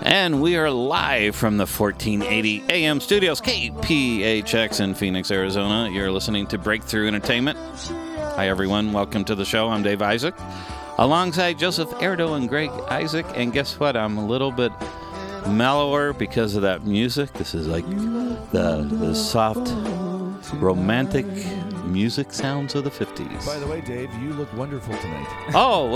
And we are live from the 1480 AM studios, KPHX in Phoenix, Arizona. You're listening to Breakthrough Entertainment. Hi, everyone. Welcome to the show. I'm Dave Isaac, alongside Joseph Erdo and Greg Isaac. And guess what? I'm a little bit mellower because of that music. This is like the soft, romantic music sounds of the 50s. By the way, Dave, you look wonderful tonight. Oh,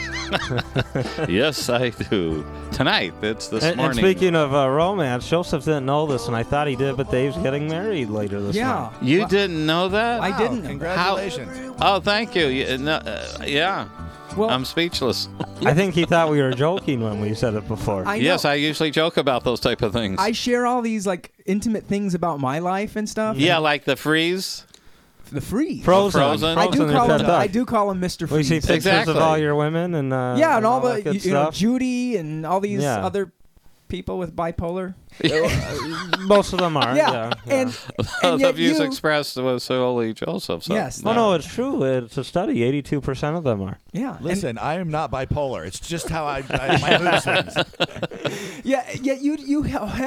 yes, I do. Tonight, it's this morning. And speaking of romance, Joseph didn't know this, and I thought he did, but Dave's getting married later this month. You didn't know that? I didn't. Congratulations. Oh, thank you. Yeah. Well, I'm speechless. I think he thought we were joking when we said it before. Yes, I usually joke about those type of things. I share all these like intimate things about my life and stuff. Yeah, like the freeze. The freeze. Frozen. Frozen. I do is call that him. duck. I do call him Mr. We Freeze. see pictures Exactly. of all your women and Yeah, and all that the good stuff. Judy and all these Yeah. other people with bipolar. Most of them are. Yeah, Yeah. and The yet views you, expressed was solely Joseph. So Yes. Oh, no, it's true. It's a study. 82% of them are. yeah, Listen, I am not bipolar. It's just how my mood swings. yeah. You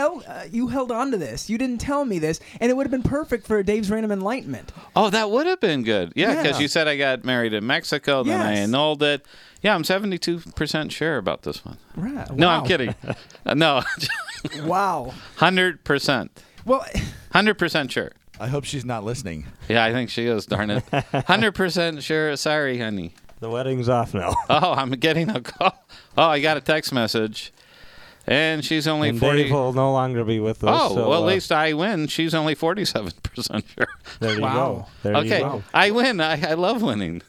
held on to this. You didn't tell me this, and it would have been perfect for Dave's Random Enlightenment. Oh, that would have been good. Yeah, because Yeah. you said I got married in Mexico, then I Yes. annulled it. Yeah, I'm 72% sure about this one. Right. No, Wow. I'm kidding. No, Wow. 100%. Well, 100% sure. I hope she's not listening. Yeah, I think she is, darn it. 100% sure. Sorry, honey. The wedding's off now. Oh, I'm getting a call. Oh, I got a text message. And she's only And 40. Dave will no longer be with us. Oh, so, well, at least I win. She's only 47% sure. There you Wow. go. There Okay, you go. I win. I love winning.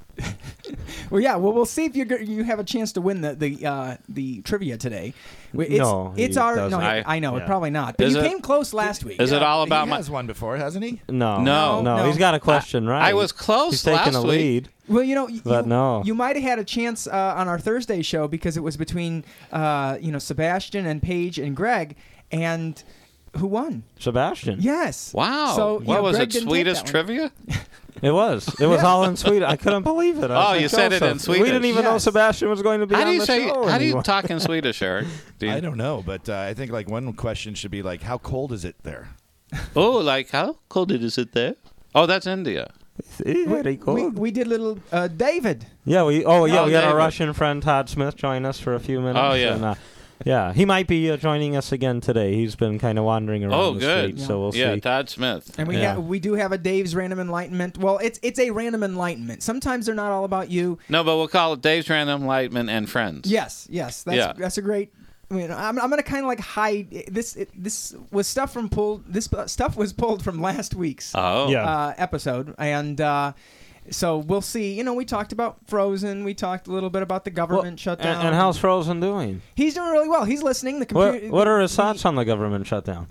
well, yeah. Well, we'll see if you have a chance to win the trivia today. No, it's he our doesn't. no. I know Yeah. probably not. But Is you it- came close last week. Is it all He about my... has one before, hasn't he? No. No. He's got a question, right? I was close He's taking last a week. lead. Well, But no. you might have had a chance on our Thursday show because it was between Sebastian and Paige and Greg, and who won? Sebastian. Yes. Wow. So, what was Greg it, didn't take Swedish that one. trivia? It was. It was all in Swedish. I couldn't believe it. I was Oh, like, you said it in Joseph, Swedish. We didn't even know Yes. Sebastian was going to be How on do you the say? show. How do you anymore. talk in Swedish, Eric? Do you- I don't know, but I think like one question should be like, how cold is it there? Oh, like how cold is it there? Oh, that's India. Very cool. We did little David. Yeah, we had David. our Russian friend Todd Smith join us for a few minutes. Oh, yeah. And, yeah, he might be joining us again today. He's been kind of wandering around Oh, the good. street, so we'll Yeah, see. Todd Smith. And Yeah. we do have a Dave's Random Enlightenment. Well, it's a random enlightenment. Sometimes they're not all about you. No, but we'll call it Dave's Random Enlightenment and Friends. Yes. Yeah. That's a great. I mean, I'm gonna kind of like hide this. This was stuff from pulled. This stuff was pulled from last week's Oh. Yeah. episode, and so we'll see. We talked about Frozen. We talked a little bit about the government shutdown. And how's Frozen doing? He's doing really well. He's listening. The computer. What are his thoughts on the government shutdown?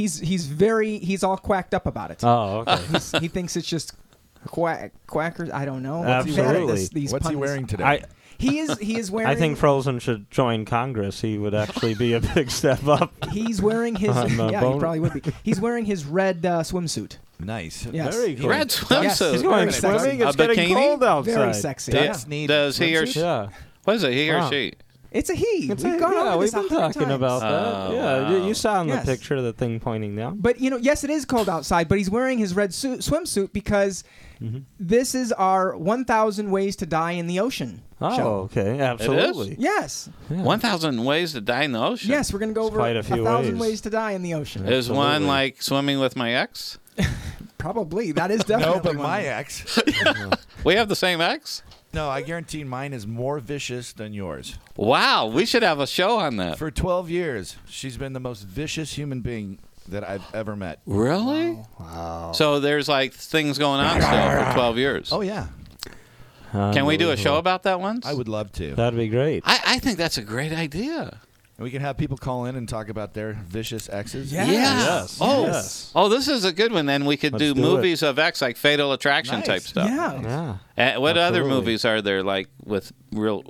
He's all quacked up about it. Oh, okay. He thinks it's just quackers. I don't know. Absolutely. These What's he puns. wearing today? He is wearing. I think Frozen should join Congress. He would actually be a big step up. He's wearing his. On the Yeah, he bone. probably would be. He's wearing his red swimsuit. Nice. Yes. Very cool. Red Yes. swimsuit. He's going Very sexy. swimming. It's A getting bikini? cold outside. Very sexy. Ducks Yeah. need Does he or swimsuits? she? Yeah. What is it? He or Wow. she? It's a he. It's We've gone over we've this been 100 talking times. about that. Oh, Yeah, wow. you saw in the Yes. picture the thing pointing down. But yes, it is cold outside. But he's wearing his red swimsuit because Mm-hmm. this is our 1,000 Ways to Die in the Ocean Oh, show. okay, absolutely. Yes. Yeah. 1,000 ways to die in the ocean. Yes, we're gonna go over quite a few 1,000 ways. ways to die in the ocean. Is one Absolutely. like swimming with my ex? Probably that is definitely No, but one. my ex. We have the same ex? No, I guarantee mine is more vicious than yours. Wow, we should have a show on that. For 12 years, she's been the most vicious human being that I've ever met. Really? Wow. So there's like things going on still for 12 years. Oh, yeah. Can we do a show Unbelievable. about that once? I would love to. That'd be great. I think that's a great idea. And we can have people call in and talk about their vicious exes. Yeah. Yes. Oh, Yes. oh, this is a good one. Then we could Let's do do movies of X, like Fatal Attraction Nice. type stuff. Yeah. Yeah. What other Absolutely. movies are there like with real,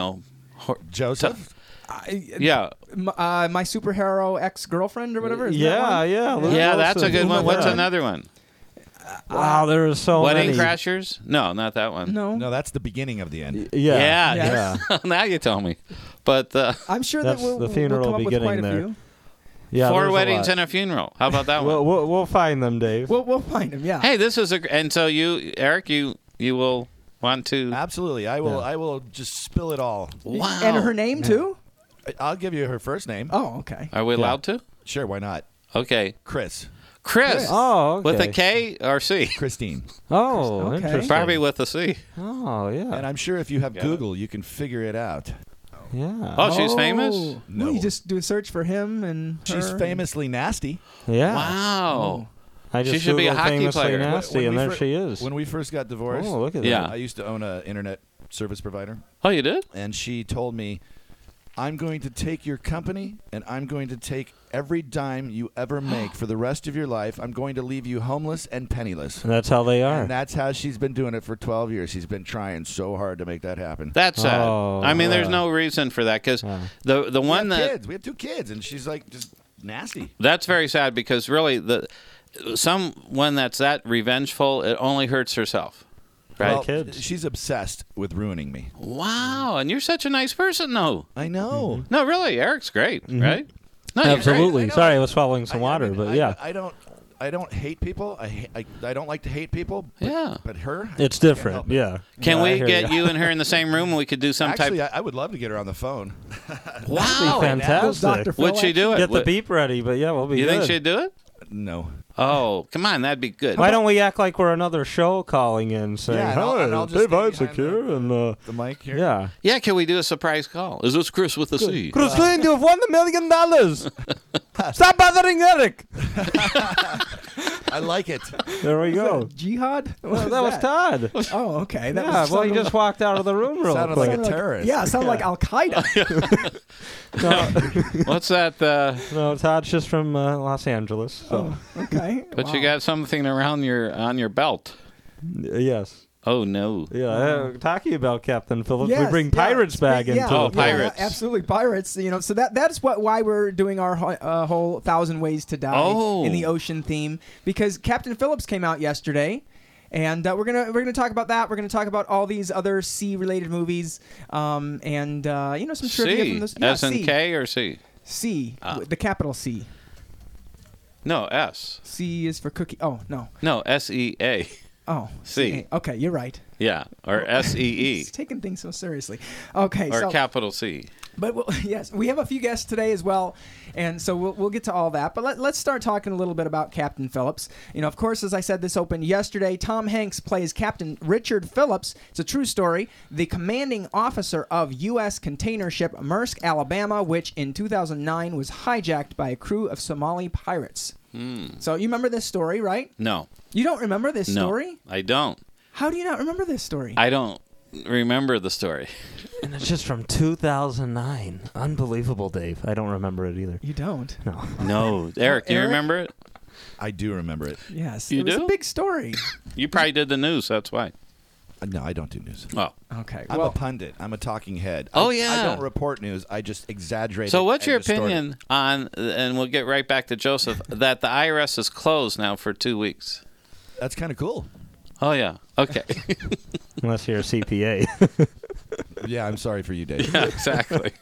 Joseph? yeah, My superhero ex-girlfriend or whatever. Is that Yeah, one? yeah. Luke yeah, that's a Wilson. good one. Uma What's Thurman. another one? Wow, there are so Wedding many. Crashers? No, not that one. No. No, that's the beginning of the end. Yeah. Yeah. Now you tell me. But I'm sure That's that we'll, the funeral we'll come up with beginning quite a there. few. Yeah. 4 there's a weddings lot. and a funeral. How about that one? We'll find them, Dave. We'll find them. Yeah. Hey, this is and so you, Eric, you will want to. Absolutely. I will. Yeah. I will just spill it all. Wow. And her name too. I'll give you her first name. Oh, okay. Are we allowed to? Sure, why not? Okay. Chris. Chris. Oh, okay. With a K or C? Christine. Oh, Okay. interesting. Probably with a C. Oh, yeah. And I'm sure if you have Got it. Google, you can figure it out. Yeah. Oh, she's famous? Well, No. you just do a search for him and She's her. famously nasty. Yeah. Wow. I just She should be a Googled hockey famously player. nasty, When and we there fir- she is. When we first got divorced, Oh, look at Yeah. that. I used to own an internet service provider, Oh, you did? and she told me, I'm going to take your company, and I'm going to take every dime you ever make for the rest of your life. I'm going to leave you homeless and penniless. And that's how they are. And that's how she's been doing it for 12 years. She's been trying so hard to make that happen. That's sad. Oh, I mean, there's yeah. no reason for that because Yeah. the one we have that kids. We have 2 kids, and she's like just nasty. that's very sad because really someone that's that revengeful, it only hurts herself. Right? Well, Kids. she's obsessed with ruining me. Wow, and you're such a nice person, though. I know. No, really, Eric's great, right? No, you're great. Absolutely. I know. Sorry, I was swallowing some I water, mean, but yeah. I don't hate people. I don't like to hate people. But, Yeah. But her, It's I can't different. help it. Yeah. Can Yeah, I we hear get ya. you and her in the same room and we could do some Actually, type? I would love to get her on the phone. Wow, Fantastic. Dr. Phil would she do it? Get the Would- beep ready, but yeah, we'll be You good. think she'd do it? No. Oh, come on, that'd be good. Why don't we act like we're another show calling in saying, Yeah, and I'll hi, just Dave stay Isaac behind here, and The mic here. yeah. Yeah, can we do a surprise call? Is this Chris with a C? Chris Lane, you've won $1 million. Stop bothering Eric. I like it. There we Was go. that Jihad? What Well, that was Todd. Oh, okay. That Yeah, was well, he sounded just walked out of the room real Sounded quick. like a terrorist. Yeah, it sounded like Al Qaeda. What's that? No, Todd's just from Los Angeles. So. Okay. But Wow. you got something around on your belt. Yes. Oh no. Yeah, talking about Captain Phillips, we Yes, bring yeah. pirates back Yeah, into Oh, the pirates. absolutely pirates. You know, so that's why we're doing our whole 1,000 Ways to Die Oh. in the ocean theme, because Captain Phillips came out yesterday, and we're gonna talk about that. We're gonna talk about all these other sea related movies, and some trivia C. from this. S and C. K or C? C, Ah. the capital C. No, S. C is for cookie. Oh no. No, SEA. Oh. C. Okay, you're right. Yeah, or SEE. He's taking things so seriously. Okay, Or so capital C. But yes, we have a few guests today as well, and so we'll get to all that. But let's start talking a little bit about Captain Phillips. You know, of course, as I said, this opened yesterday. Tom Hanks plays Captain Richard Phillips. It's a true story. The commanding officer of U.S. container ship Maersk, Alabama, which in 2009 was hijacked by a crew of Somali pirates. So you remember this story, right? No. You don't remember this No. story? I don't. How do you not remember this story? I don't remember the story. And it's just from 2009. Unbelievable, Dave. I don't remember it either. You don't? No. No. Eric, do you Eric? remember it? I do remember it. Yes. You it was do? a big story. You probably did the news, that's why. No, I don't do news. Oh. Okay. I'm well, a pundit. I'm a talking head. Oh, I yeah. don't report news. I just exaggerate. So it what's and your distort it. opinion on, and we'll get right back to Joseph, that the IRS is closed now for 2 weeks? That's kind of cool. Oh, yeah. Okay. Unless you're a CPA. Yeah, I'm sorry for you, Dave. Yeah, exactly.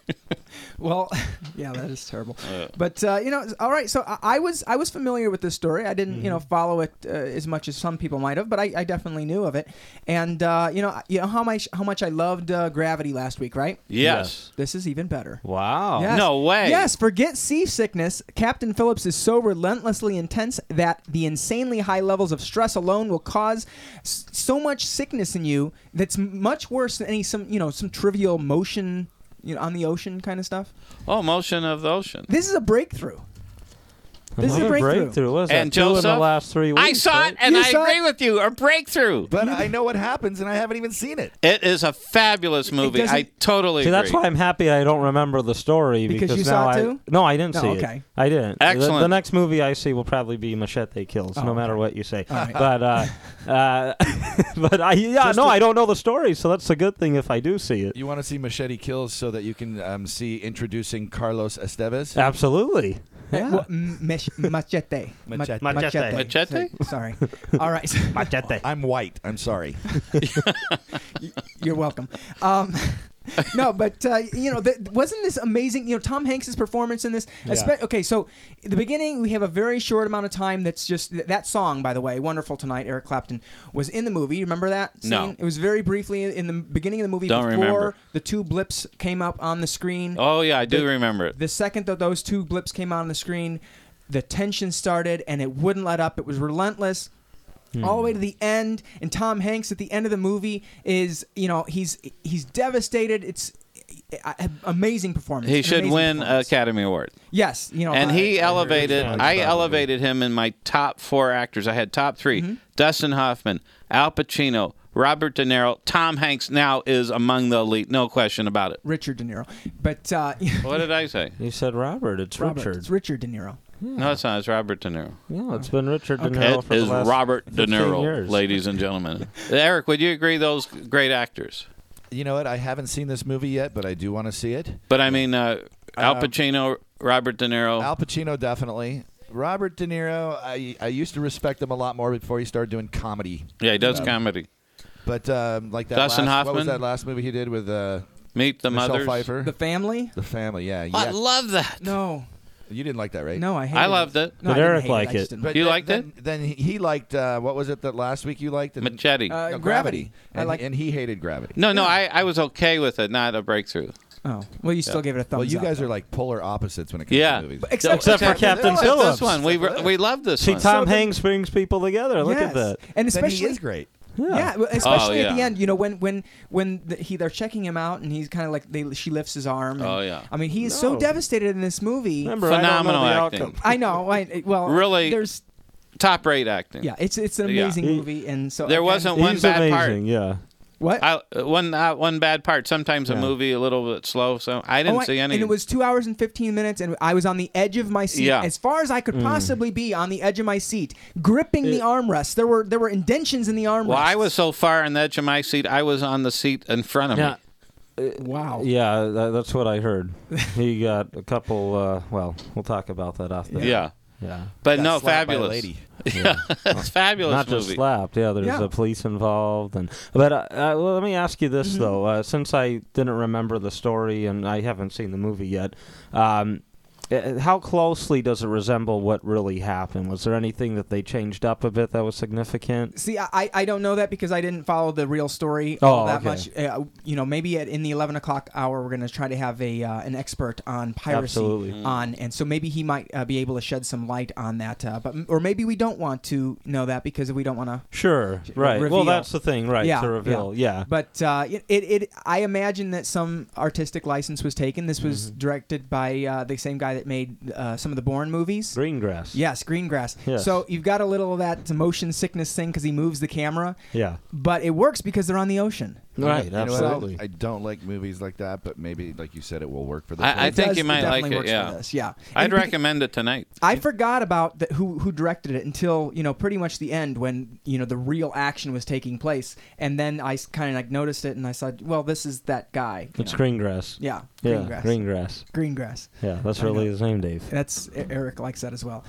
well, yeah, that is terrible. But all right. So I was familiar with this story. I didn't follow it as much as some people might have, but I definitely knew of it. And you know how much I loved Gravity last week, right? Yes. This is even better. Wow. Yes. No way. Yes, forget seasickness. Captain Phillips is so relentlessly intense that the insanely high levels of stress alone will cause so much sickness in you that's much worse than some trivial motion, on the ocean kind of stuff. Oh, motion of the ocean. This is a breakthrough. This is a Another breakthrough. What is And that, 2 in the Joseph, last 3 weeks? I saw right? it, and You I saw agree it? with you. A breakthrough. But I know what happens, and I haven't even seen it. It is a fabulous movie. doesn't- I totally See, agree. that's why I'm happy I don't remember the story. Because you now saw it too? No, I didn't Oh, see okay. it. I didn't. Excellent. The next movie I see will probably be Machete Kills, Oh, no matter okay. what you say. All right. But I don't know the story, so that's a good thing if I do see it. You want to see Machete Kills so that you can see introducing Carlos Estevez? Absolutely. Yeah. Well, machete. Machete. Machete? Sorry. All right. Machete. I'm white. I'm sorry. You're welcome. No, but wasn't this amazing? Tom Hanks' performance in this. Okay, so at the beginning we have a very short amount of time. That's just that song, by the way, "Wonderful Tonight." Eric Clapton was in the movie. You remember that scene? No. It was very briefly in the beginning of the movie. Don't before remember. the two blips came up on the screen. Oh yeah, I do remember it. The second that those two blips came on the screen, the tension started, and it wouldn't let up. It was relentless. All the way to the end, and Tom Hanks at the end of the movie is, he's devastated. It's amazing performance. He An should amazing win performance. Academy Award. Yes, And he elevated. I elevated him in my top 4 actors. I had top 3: Dustin Hoffman, Al Pacino, Robert De Niro. Tom Hanks now is among the elite, no question about it. Richard De Niro, but What did I say? You said Robert. It's Robert, Richard. it's Richard De Niro. No, it's not. It's Robert De Niro. Yeah, it's been Richard De Niro It for is the last Robert De 15 Niro, years. ladies and gentlemen. Eric, would you agree those great actors? You know what? I haven't seen this movie yet, but I do want to see it. But I mean, Al Pacino, Robert De Niro. Al Pacino, definitely. Robert De Niro, I used to respect him a lot more before he started doing comedy. Yeah, he does comedy. But like that Dustin what was Hoffman? that last movie he did with Meet the Michelle Mothers. Pfeiffer? The Family? The Family, yeah. I love that. No, You didn't like that, right? no, I hated I loved it. No, But I didn't Eric hate liked I just it. didn't- But You then- liked then, it? Then he liked, what was it that last week you liked? Machete. Gravity. And he hated Gravity. No, I was okay with it, not a breakthrough. Oh, well, you still gave it a thumbs Well, you up. guys though. are like polar opposites when it comes Yeah. to movies. Except for Captain Look at Phillips. This one, we love this See, one. Tom So then- Hanks brings people together. Look Yes. at that. And Then he especially is great. Yeah, well, especially at the yeah. end, when they're checking him out, and he's kind of like she lifts his arm. And, Oh, yeah. I mean, he is so No. devastated in this movie. Remember, Phenomenal I don't know the acting. outcome. I know. Well, Really? there's Top rate acting. yeah, it's an Yeah. amazing He- movie, and so There again, wasn't one He's bad amazing, yeah. what. one bad part. Sometimes a Yeah. movie a little bit slow, so I didn't see any. And it was 2 hours and 15 minutes, and I was on the edge of my seat, Yeah. as far as I could possibly be on the edge of my seat, gripping the armrests. There were indentions in the armrests. Well, I was so far on the edge of my seat, I was on the seat in front of Yeah. me. Wow. Yeah, that's what I heard. He got a couple. Well, we'll talk about that after. Yeah. Yeah. But Got no, slapped by a fabulous. lady. Yeah, it's fabulous Not movie. just slapped. Yeah, there's Yeah. the police involved, but well, let me ask you this though, since I didn't remember the story and I haven't seen the movie yet, how closely does it resemble what really happened? Was there anything that they changed up a bit that was significant? See, I don't know that because I didn't follow the real story Oh, all that okay. much. Maybe in the 11 o'clock hour, we're going to try to have an expert on piracy Absolutely. on, and so maybe he might be able to shed some light on that. Or maybe we don't want to know that because we don't want to. Sure, right. reveal. Well, that's the thing, right? Yeah, to reveal, yeah. But I imagine that some artistic license was taken. This was directed by the same guy that made some of the Bourne movies. Greengrass. Yes, Greengrass. Yes. So you've got a little of that motion sickness thing because he moves the camera, Yeah. but it works because they're on the ocean. Right. You know what? Absolutely. I don't like movies like that, but maybe, like you said, it will work for this. I one. think you It might like definitely it. works Yeah, for this. Yeah. I'd And recommend it tonight. I forgot about who directed it until pretty much the end when the real action was taking place, and then I kind of like noticed it and I said, well, this is that guy. It's Greengrass. Yeah, Yeah, Greengrass. Greengrass. Greengrass. Yeah, that's I really know. his name, Dave. That's Eric likes that as well.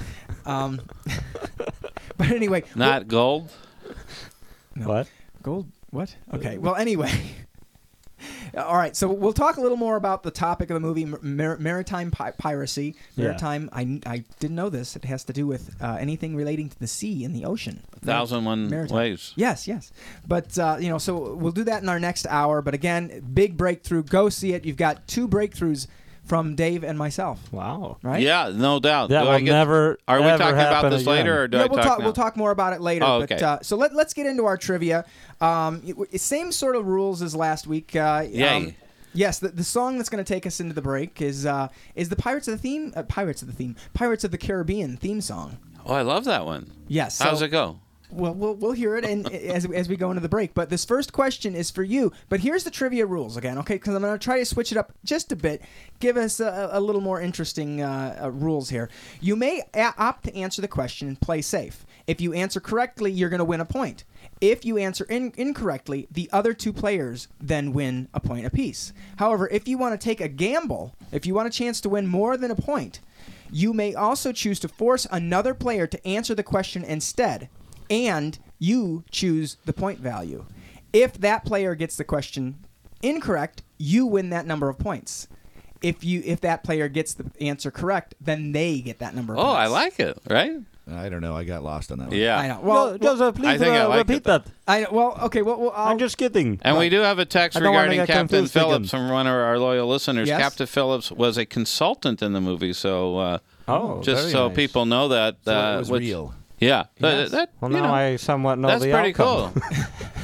But anyway, Not gold. No. What? Gold. What? Okay. Well, anyway. All right. So we'll talk a little more about the topic of the movie, maritime piracy. Yeah. Maritime. I didn't know this. It has to do with anything relating to the sea and the ocean. 1,001 Maritime. ways. Yes. But so we'll do that in our next hour. But again, big breakthrough. Go see it. You've got 2 breakthroughs from Dave and myself. Wow. Right? Yeah, no doubt. That Do will I get- never. Are we ever talking about happen this again. later, or do Yeah, I we'll talk talk. now? We'll talk more about it later. Oh, But okay. so let's get into our trivia. Same sort of rules as last week. Yay. Yes, the song that's going to take us into the break is the Pirates of the Caribbean theme song. Oh, I love that one. Yes. So, How's it go? Well, we'll hear it and as we go into the break. But this first question is for you. But here's the trivia rules again, okay? Because I'm going to try to switch it up just a bit. Give us a little more interesting rules here. You may opt to answer the question and play safe. If you answer correctly, you're going to win a point. If you answer incorrectly, the other 2 players then win a point apiece. However, if you want to take a gamble, if you want a chance to win more than a point, You may also choose to force another player to answer the question instead, and you choose the point value. If that player gets the question incorrect, you win that number of points. If that player gets the answer correct, then they get that number of points. I like it, right? I don't know. I got lost on that one. Yeah. I know. Well, Please I think I like repeat it, that. I know. Well, okay. Well, I'm just kidding. And we do have a text I don't wanna regarding get Captain confused again. Phillips from one of our loyal listeners. Yes? Captain Phillips was a consultant in the movie, so just very so nice. people know that. So it was real. Yeah. Yes. Well, you now know, I somewhat know that's the pretty outcome. cool.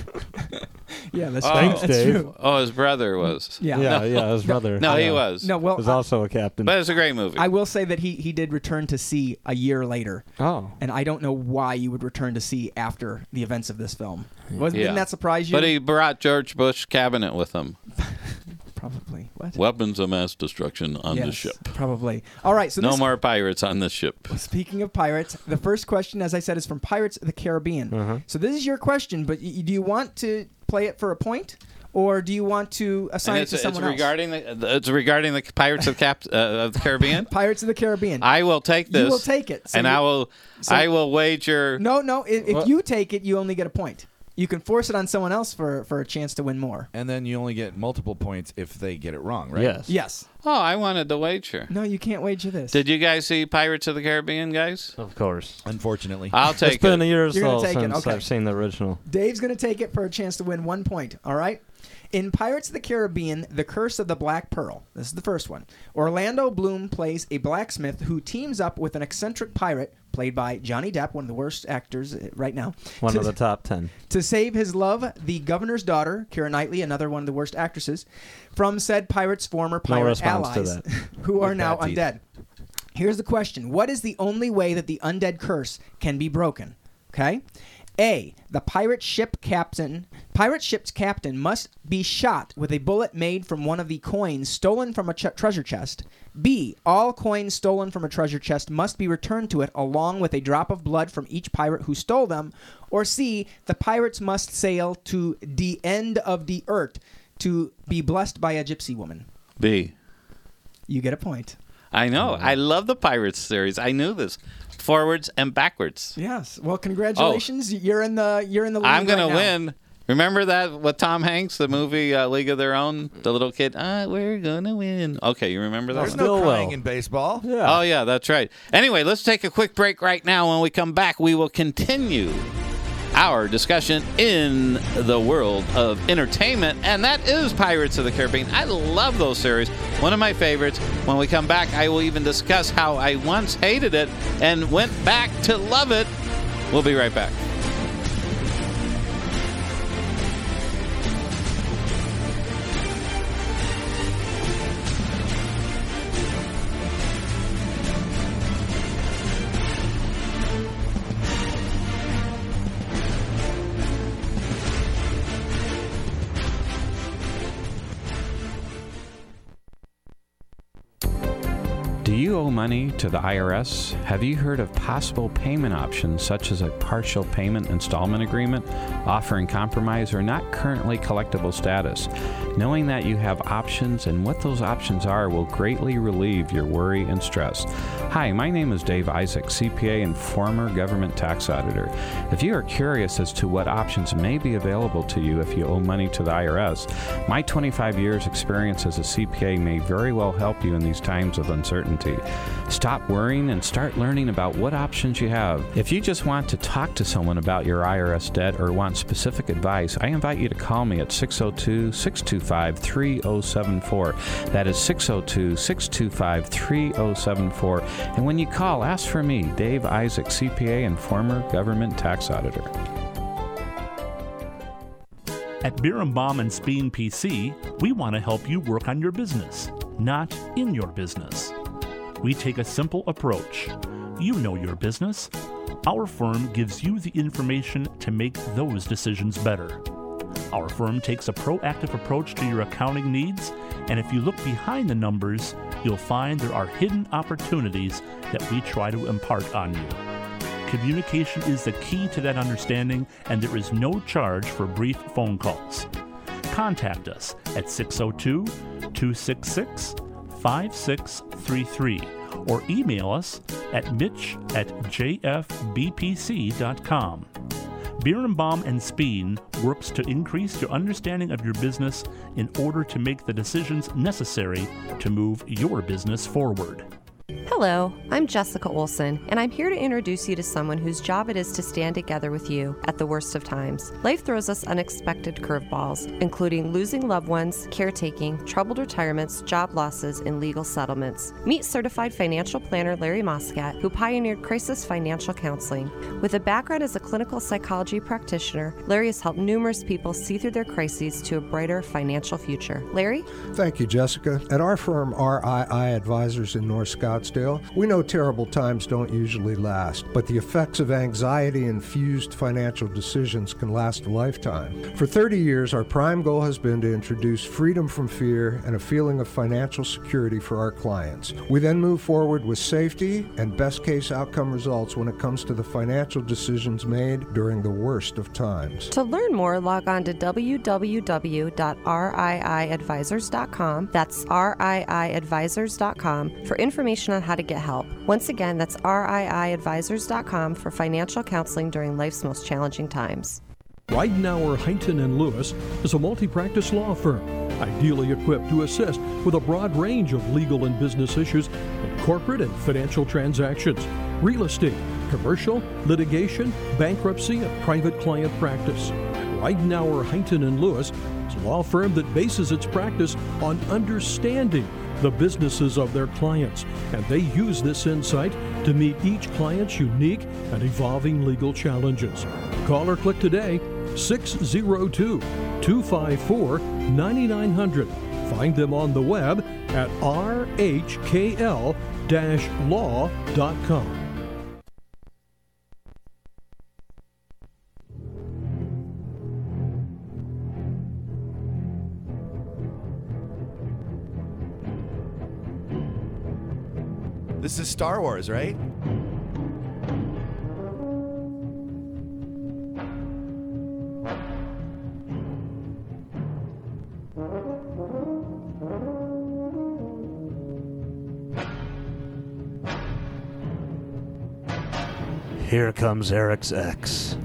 yeah, that's Oh. true. Thanks, That's Dave. true. Oh, his brother was. Yeah. Yeah, his brother. No, he yeah. was. No, well, Was also a captain. But it's a great movie. I will say that he did return to sea a year later. Oh. And I don't know why you would return to sea after the events of this film. Yeah. Didn't that surprise you? But he brought George Bush cabinet with him. Probably. What? Weapons of mass destruction on the Yes, ship. Probably. All right. So No this, more pirates on the ship. speaking of pirates, the first question, as I said, is from Pirates of the Caribbean. Uh-huh. So this is your question, but do you want to play it for a point, or do you want to assign And it to someone else? it's regarding the Pirates of the Caribbean. Pirates of the Caribbean. I will take this. You will take it. So and you- I will wager. No. If you take it, you only get a point. You can force it on someone else for a chance to win more. And then you only get multiple points if they get it wrong, right? Yes. Yes. Oh, I wanted to wager. No, you can't wager this. Did you guys see Pirates of the Caribbean, guys? Of course. Unfortunately. I'll It's take been it. a year or You're gonna so take it, since okay. I've seen the original. Dave's going to take it for a chance to win 1 point. All right? In Pirates of the Caribbean, The Curse of the Black Pearl. This is the first one. Orlando Bloom plays a blacksmith who teams up with an eccentric pirate, played by Johnny Depp, one of the worst actors right now. One of the top 10. To save his love, the governor's daughter, Keira Knightley, another one of the worst actresses, from said pirate's former pirate response to allies, that. who are With now bad teeth. undead. Here's the question. What is the only way that the undead curse can be broken? Okay? A. The pirate ship's captain must be shot with a bullet made from one of the coins stolen from a treasure chest. B. All coins stolen from a treasure chest must be returned to it along with a drop of blood from each pirate who stole them. Or C. The pirates must sail to the end of the earth to be blessed by a gypsy woman. B. You get a point. I know. I love the Pirates series. I knew this. Forwards and backwards. Yes. Well, congratulations. You're in the lead. I'm going right to now. win. Remember that with Tom Hanks, the movie League of Their Own? The little kid, we're going to win. Okay, you remember that? There's Still no crying will. in baseball. Yeah. Oh, yeah, that's right. Anyway, let's take a quick break right now. When we come back, we will continue our discussion in the world of entertainment, and that is Pirates of the Caribbean. I love those series. One of my favorites. When we come back, I will even discuss how I once hated it and went back to love it. We'll be right back. Do you owe money to the IRS? Have you heard of possible payment options such as a partial payment installment agreement, offering compromise or not currently collectible status? Knowing that you have options and what those options are will greatly relieve your worry and stress. Hi, my name is Dave Isaac, CPA and former government tax auditor. If you are curious as to what options may be available to you if you owe money to the IRS, my 25 years experience as a CPA may very well help you in these times of uncertainty. Stop worrying and start learning about what options you have. If you just want to talk to someone about your IRS debt or want specific advice, I invite you to call me at 602-625-3074. That is 602-625-3074. And when you call, ask for me, Dave Isaac, CPA and former government tax auditor. At Birnbaum and Speen PC, we want to help you work on your business, not in your business. We take a simple approach. You know your business. Our firm gives you the information to make those decisions better. Our firm takes a proactive approach to your accounting needs, and if you look behind the numbers, you'll find there are hidden opportunities that we try to impart on you. Communication is the key to that understanding, and there is no charge for brief phone calls. Contact us at 602-266-5633 or email us at mitch@jfbpc.com. Birnbaum and Speen works to increase your understanding of your business in order to make the decisions necessary to move your business forward. Hello, I'm Jessica Olson, and I'm here to introduce you to someone whose job it is to stand together with you at the worst of times. Life throws us unexpected curveballs, including losing loved ones, caretaking, troubled retirements, job losses, and legal settlements. Meet certified financial planner Larry Moscat, who pioneered crisis financial counseling. With a background as a clinical psychology practitioner, Larry has helped numerous people see through their crises to a brighter financial future. Larry? Thank you, Jessica. At our firm, RII Advisors in North Scottsdale, we know terrible times don't usually last, but the effects of anxiety-infused financial decisions can last a lifetime. For 30 years, our prime goal has been to introduce freedom from fear and a feeling of financial security for our clients. We then move forward with safety and best-case outcome results when it comes to the financial decisions made during the worst of times. To learn more, log on to www.riiadvisors.com. That's riiadvisors.com for information on how to get help. Once again, that's riiadvisors.com for financial counseling during life's most challenging times. Ridenour, Huntington & Lewis is a multi-practice law firm, ideally equipped to assist with a broad range of legal and business issues in corporate and financial transactions, real estate, commercial, litigation, bankruptcy, and private client practice. Ridenour, Huntington & Lewis is a law firm that bases its practice on understanding the businesses of their clients, and they use this insight to meet each client's unique and evolving legal challenges. Call or click today, 602-254-9900. Find them on the web at rhkl-law.com. This is Star Wars, right? Here comes Eric's ex.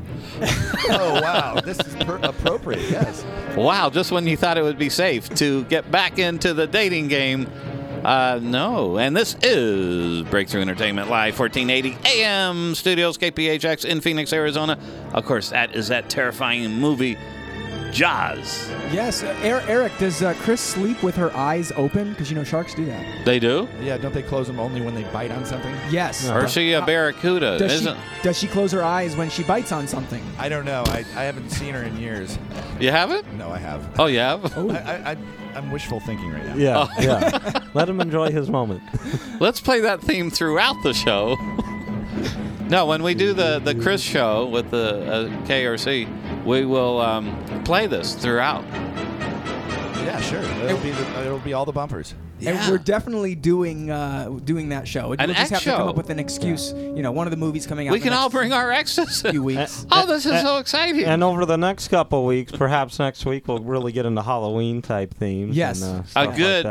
Oh, wow. This is appropriate, yes. Wow, just when you thought it would be safe to get back into the dating game. No. And this is Breakthrough Entertainment Live, 1480 AM Studios, KPHX in Phoenix, Arizona. Of course, that is that terrifying movie, Jaws. Yes, Eric, does Chris sleep with her eyes open? Because, sharks do that. They do? Yeah, don't they close them only when they bite on something? Yes. Or is she a barracuda? Does she close her eyes when she bites on something? I don't know. I haven't seen her in years. You haven't? No, I have. Oh, you have? I'm wishful thinking right now. Yeah, yeah. Let him enjoy his moment. Let's play that theme throughout the show. No, when we do the Chris show with the KRC, we will play this throughout. Yeah, sure. It'll be all the bumpers. Yeah. And we're definitely doing that show. We'll just have to come up with an excuse. One of the movies coming out. We can all bring our exes. Few weeks. Oh, this is so exciting! And over the next couple weeks, perhaps next week, we'll really get into Halloween type themes. Yes, a good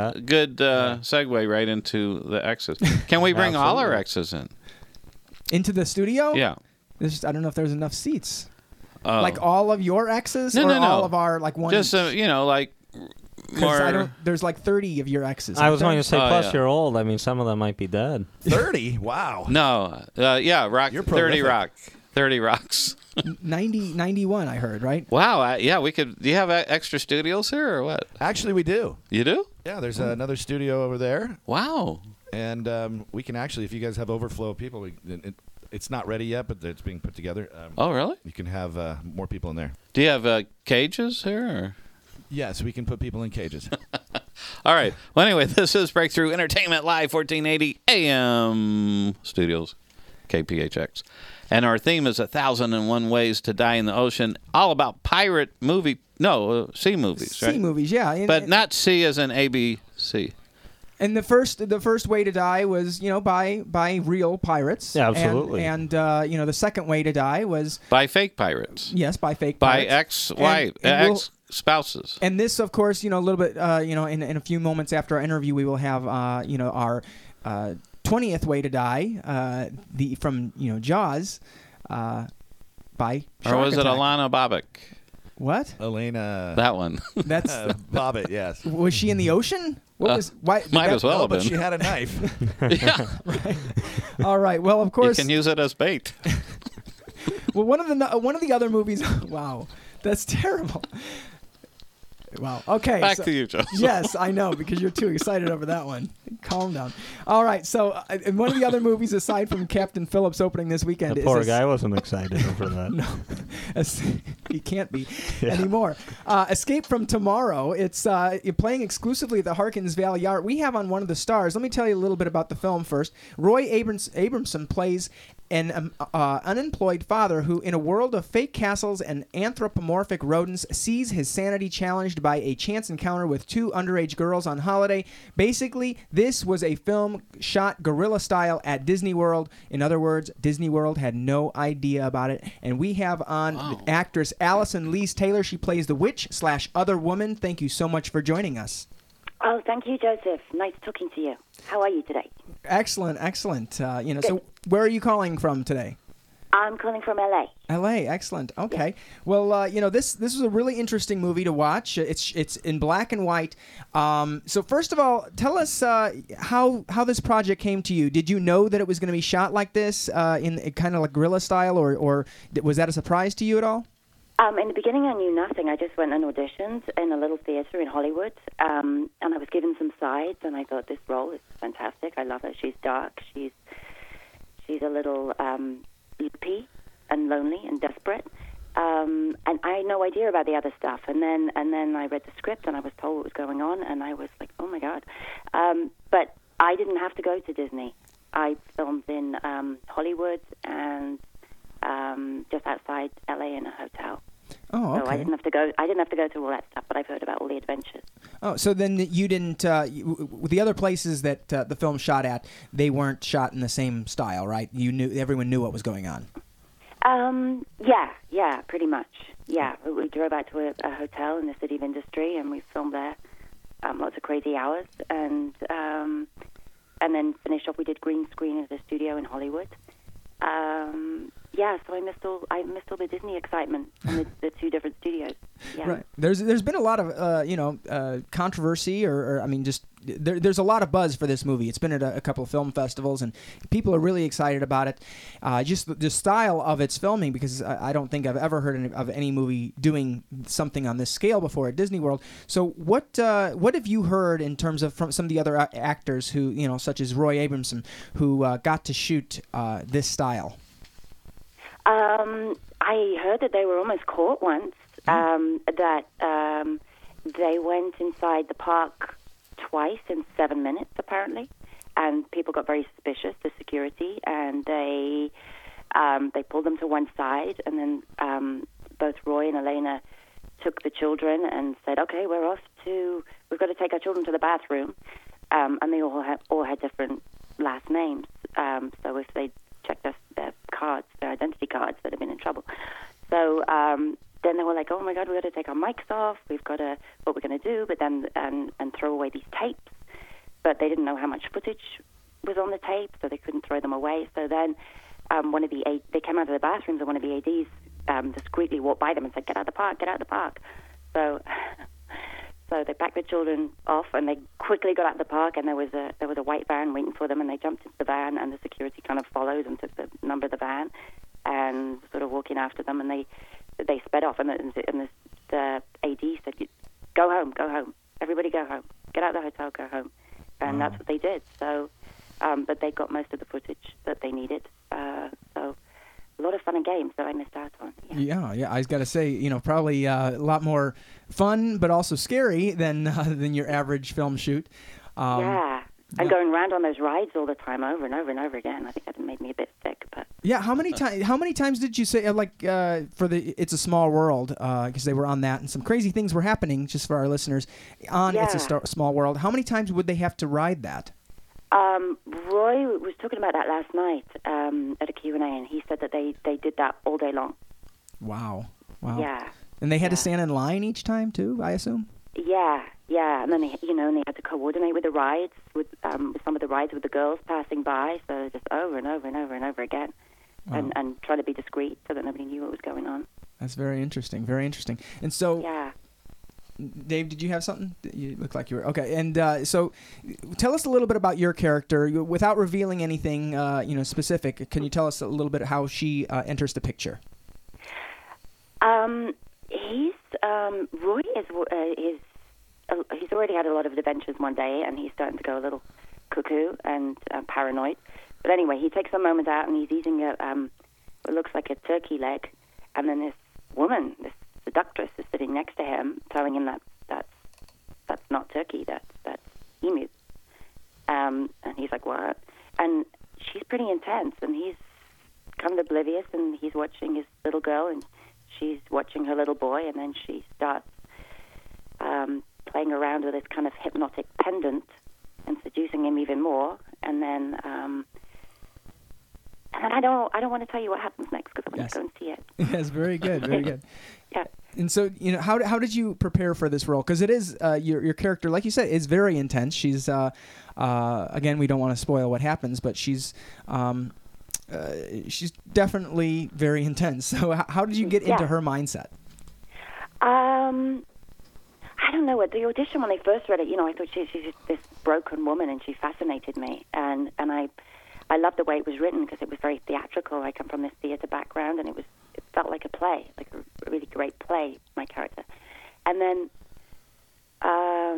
segue right into the exes. Can we bring all our exes into the studio? Yeah. I don't know if there's enough seats. Like all of your exes, no. all of our one. Just like. More... There's like 30 of your exes. I was going to say, plus you're old. I mean, some of them might be dead. 30? Wow. No. Rock. You're 30 rock. 30 rocks. 91, I heard, right? Wow. We could. Do you have extra studios here or what? Actually, we do. You do? Yeah, there's another studio over there. Wow. And we can actually, if you guys have overflow of people, it's not ready yet, but it's being put together. Oh, really? You can have more people in there. Do you have cages here? Or? Yes, we can put people in cages. All right. Well, anyway, this is Breakthrough Entertainment Live, 1480 AM Studios, KPHX. And our theme is 1,001 Ways to Die in the Ocean, all about pirate movie, sea movies, right? Sea movies, yeah. But not C as in ABC. And the first way to die was, by real pirates. Yeah, absolutely. And the second way to die was by fake pirates. Yes, by fake pirates. By ex-wife, ex-spouses. And this, of course, a little bit, in a few moments after our interview, we will have, our 20th Way to Die, from Jaws, by Or was Shark it Attack. Alana Bobbitt? What? Elena. That one. That's Bobbitt, yes. was she in the ocean? What was why? Might as well No, have but been. she had a knife. Yeah. All right. Well, of You course. can use it as bait. Well, one of the other movies. Wow, that's terrible. Wow. Okay. Back so- to you, Joseph. Yes, I know, because you're too excited over that one. Calm down. All right, so in one of the other movies, aside from Captain Phillips opening this weekend, The is poor this- guy wasn't excited over that. No, he can't be anymore. Escape from Tomorrow. It's playing exclusively at the Harkins Valley Art. We have on one of the stars. Let me tell you a little bit about the film first. Roy Abramson plays an unemployed father who, in a world of fake castles and anthropomorphic rodents, sees his sanity challenged by a chance encounter with two underage girls on holiday. Basically, this was a film shot guerrilla style at Disney World. In other words, Disney World had no idea about it. And we have on the actress Allison Lees Taylor. She plays the witch/other woman. Thank you so much for joining us. Oh, thank you, Joseph. Nice talking to you. How are you today? Excellent, excellent. So where are you calling from today? I'm calling from LA. L.A. Excellent. Okay. Well, this was a really interesting movie to watch. It's in black and white. So first of all, tell us how this project came to you. Did you know that it was going to be shot like this in kind of like guerrilla style, or was that a surprise to you at all? In the beginning, I knew nothing. I just went and auditioned in a little theater in Hollywood, and I was given some sides, and I thought this role is fantastic. I love her. She's dark. She's a little loopy and lonely and desperate, and I had no idea about the other stuff. And then I read the script, and I was told what was going on, and I was like, oh my God. But I didn't have to go to Disney. I filmed in Hollywood and just outside LA in a hotel. Oh, okay. So I didn't have to go. I didn't have to go through all that stuff, but I've heard about all the adventures. Oh, so then you didn't. The other places that the film shot at, they weren't shot in the same style, right? Everyone knew what was going on. Yeah, pretty much. Yeah, we drove out to a hotel in the City of Industry, and we filmed there lots of crazy hours, and then finished off. We did green screen at a studio in Hollywood. So I missed all the Disney excitement from the two different studios. Yeah. Right. There's been a lot of controversy, or I mean, just there's a lot of buzz for this movie. It's been at a couple of film festivals, and people are really excited about it. Just the style of its filming, because I don't think I've ever heard of any movie doing something on this scale before at Disney World. So what have you heard in terms of from some of the other actors who such as Roy Abramson, who got to shoot this style? I heard that they were almost caught once, that they went inside the park twice in 7 minutes, apparently, and people got very suspicious, the security, and they pulled them to one side, and then both Roy and Elena took the children and said, okay, we've got to take our children to the bathroom, and they all had different last names, so if they checked their cards, their identity cards, they'd have been in trouble. So then they were like, oh my God, we've got to take our mics off, what we're going to do, but then and throw away these tapes. But they didn't know how much footage was on the tape, so they couldn't throw them away. So then they came out of the bathrooms, and one of the ADs discreetly walked by them and said, get out of the park. So they packed the children off, and they quickly got out of the park, and there was a white van waiting for them, and they jumped into the van, and the security kind of followed and took the number of the van and sort of walking after them, and they sped off, and the AD said, go home, everybody go home, get out of the hotel, go home. And that's what they did. So, but they got most of the footage that they needed. So a lot of fun and games that I missed out on. Yeah. I was got to say, probably a lot more fun, but also scary than your average film shoot. And going around on those rides all the time, over and over and over again. I think that made me a bit sick. But yeah, how many times did you say for the It's a Small World? Because they were on that, and some crazy things were happening. Just for our listeners, on It's a Small World, how many times would they have to ride that? Roy was talking about that last night at a Q&A, and he said that they did that all day long. Wow. Yeah. And they had to stand in line each time too, I assume. Yeah. Yeah, and then and they had to coordinate with the rides, with some of the rides with the girls passing by, so just over and over and over and over again, and try to be discreet so that nobody knew what was going on. That's very interesting. Very interesting. And so, yeah. Dave, did you have something? You look like you were okay. And so, tell us a little bit about your character without revealing anything, specific. Can you tell us a little bit how she enters the picture? Roy he's already had a lot of adventures one day, and he's starting to go a little cuckoo and paranoid. But anyway, he takes a moment out, and he's eating what looks like a turkey leg, and then this woman, this seductress, is sitting next to him, telling him that's not turkey, that's emu. And he's like, what? And she's pretty intense, and he's kind of oblivious, and he's watching his little girl, and she's watching her little boy, and then she starts playing around with this kind of hypnotic pendant and seducing him even more. And then I don't want to tell you what happens next because I want to go and see it. Yes, very good, very good. Yeah. And so, how did you prepare for this role? Because it is your character, like you said, is very intense. She's again, we don't want to spoil what happens, but she's definitely very intense. So, how did you get into her mindset? I don't know. At the audition, when they first read it, I thought she's this broken woman, and she fascinated me. And I loved the way it was written because it was very theatrical. I come from this theater background, and it felt like a play, like a really great play, my character. And then, I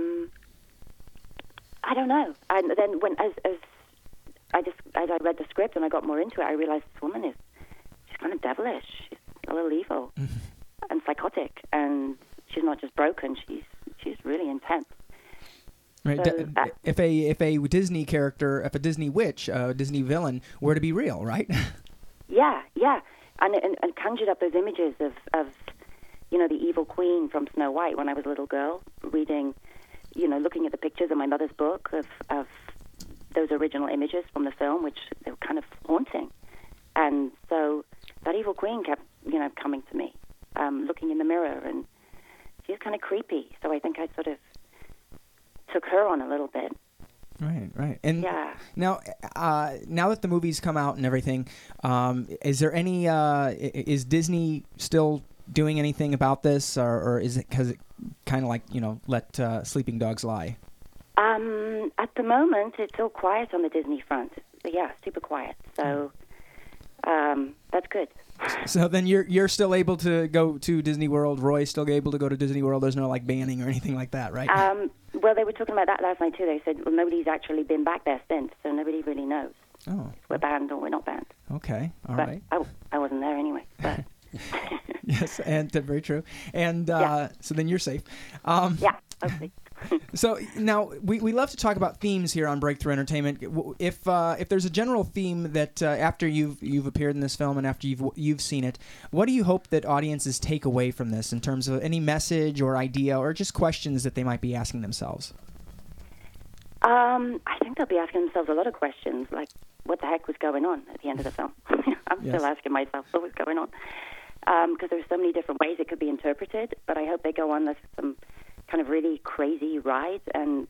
don't know. And then as I read the script and I got more into it, I realized this woman she's kind of devilish. She's a little evil and psychotic, and she's not just broken. She's really intense. Right. So if a Disney character, if a Disney witch, a Disney villain were to be real, right? Yeah, and conjured up those images of the evil queen from Snow White when I was a little girl, reading, looking at the pictures in my mother's book of those original images from the film, which they were kind of haunting. And so that evil queen kept, coming to me, looking in the mirror, and she's kind of creepy. So I think I sort of took her on a little bit. Right. And now that the movie's come out and everything, is there any? Is Disney still doing anything about this, or is it because it kind of like let sleeping dogs lie? At the moment, it's all quiet on the Disney front. Yeah, super quiet. So that's good. So then you're still able to go to Disney World. Roy's still able to go to Disney World. There's no banning or anything like that, right? Well, they were talking about that last night too. They said, well, nobody's actually been back there since, so nobody really knows. Oh. If we're banned or we're not banned. Okay, all right. I wasn't there anyway. But. Yes, and very true. And so then you're safe. Yeah, hopefully. So now we love to talk about themes here on Breakthrough Entertainment. If there's a general theme that after you've appeared in this film and after you've seen it, what do you hope that audiences take away from this in terms of any message or idea or just questions that they might be asking themselves? I think they'll be asking themselves a lot of questions, like what the heck was going on at the end of the film. I'm still asking myself what was going on because there's so many different ways it could be interpreted. But I hope they go on some kind of really crazy ride, and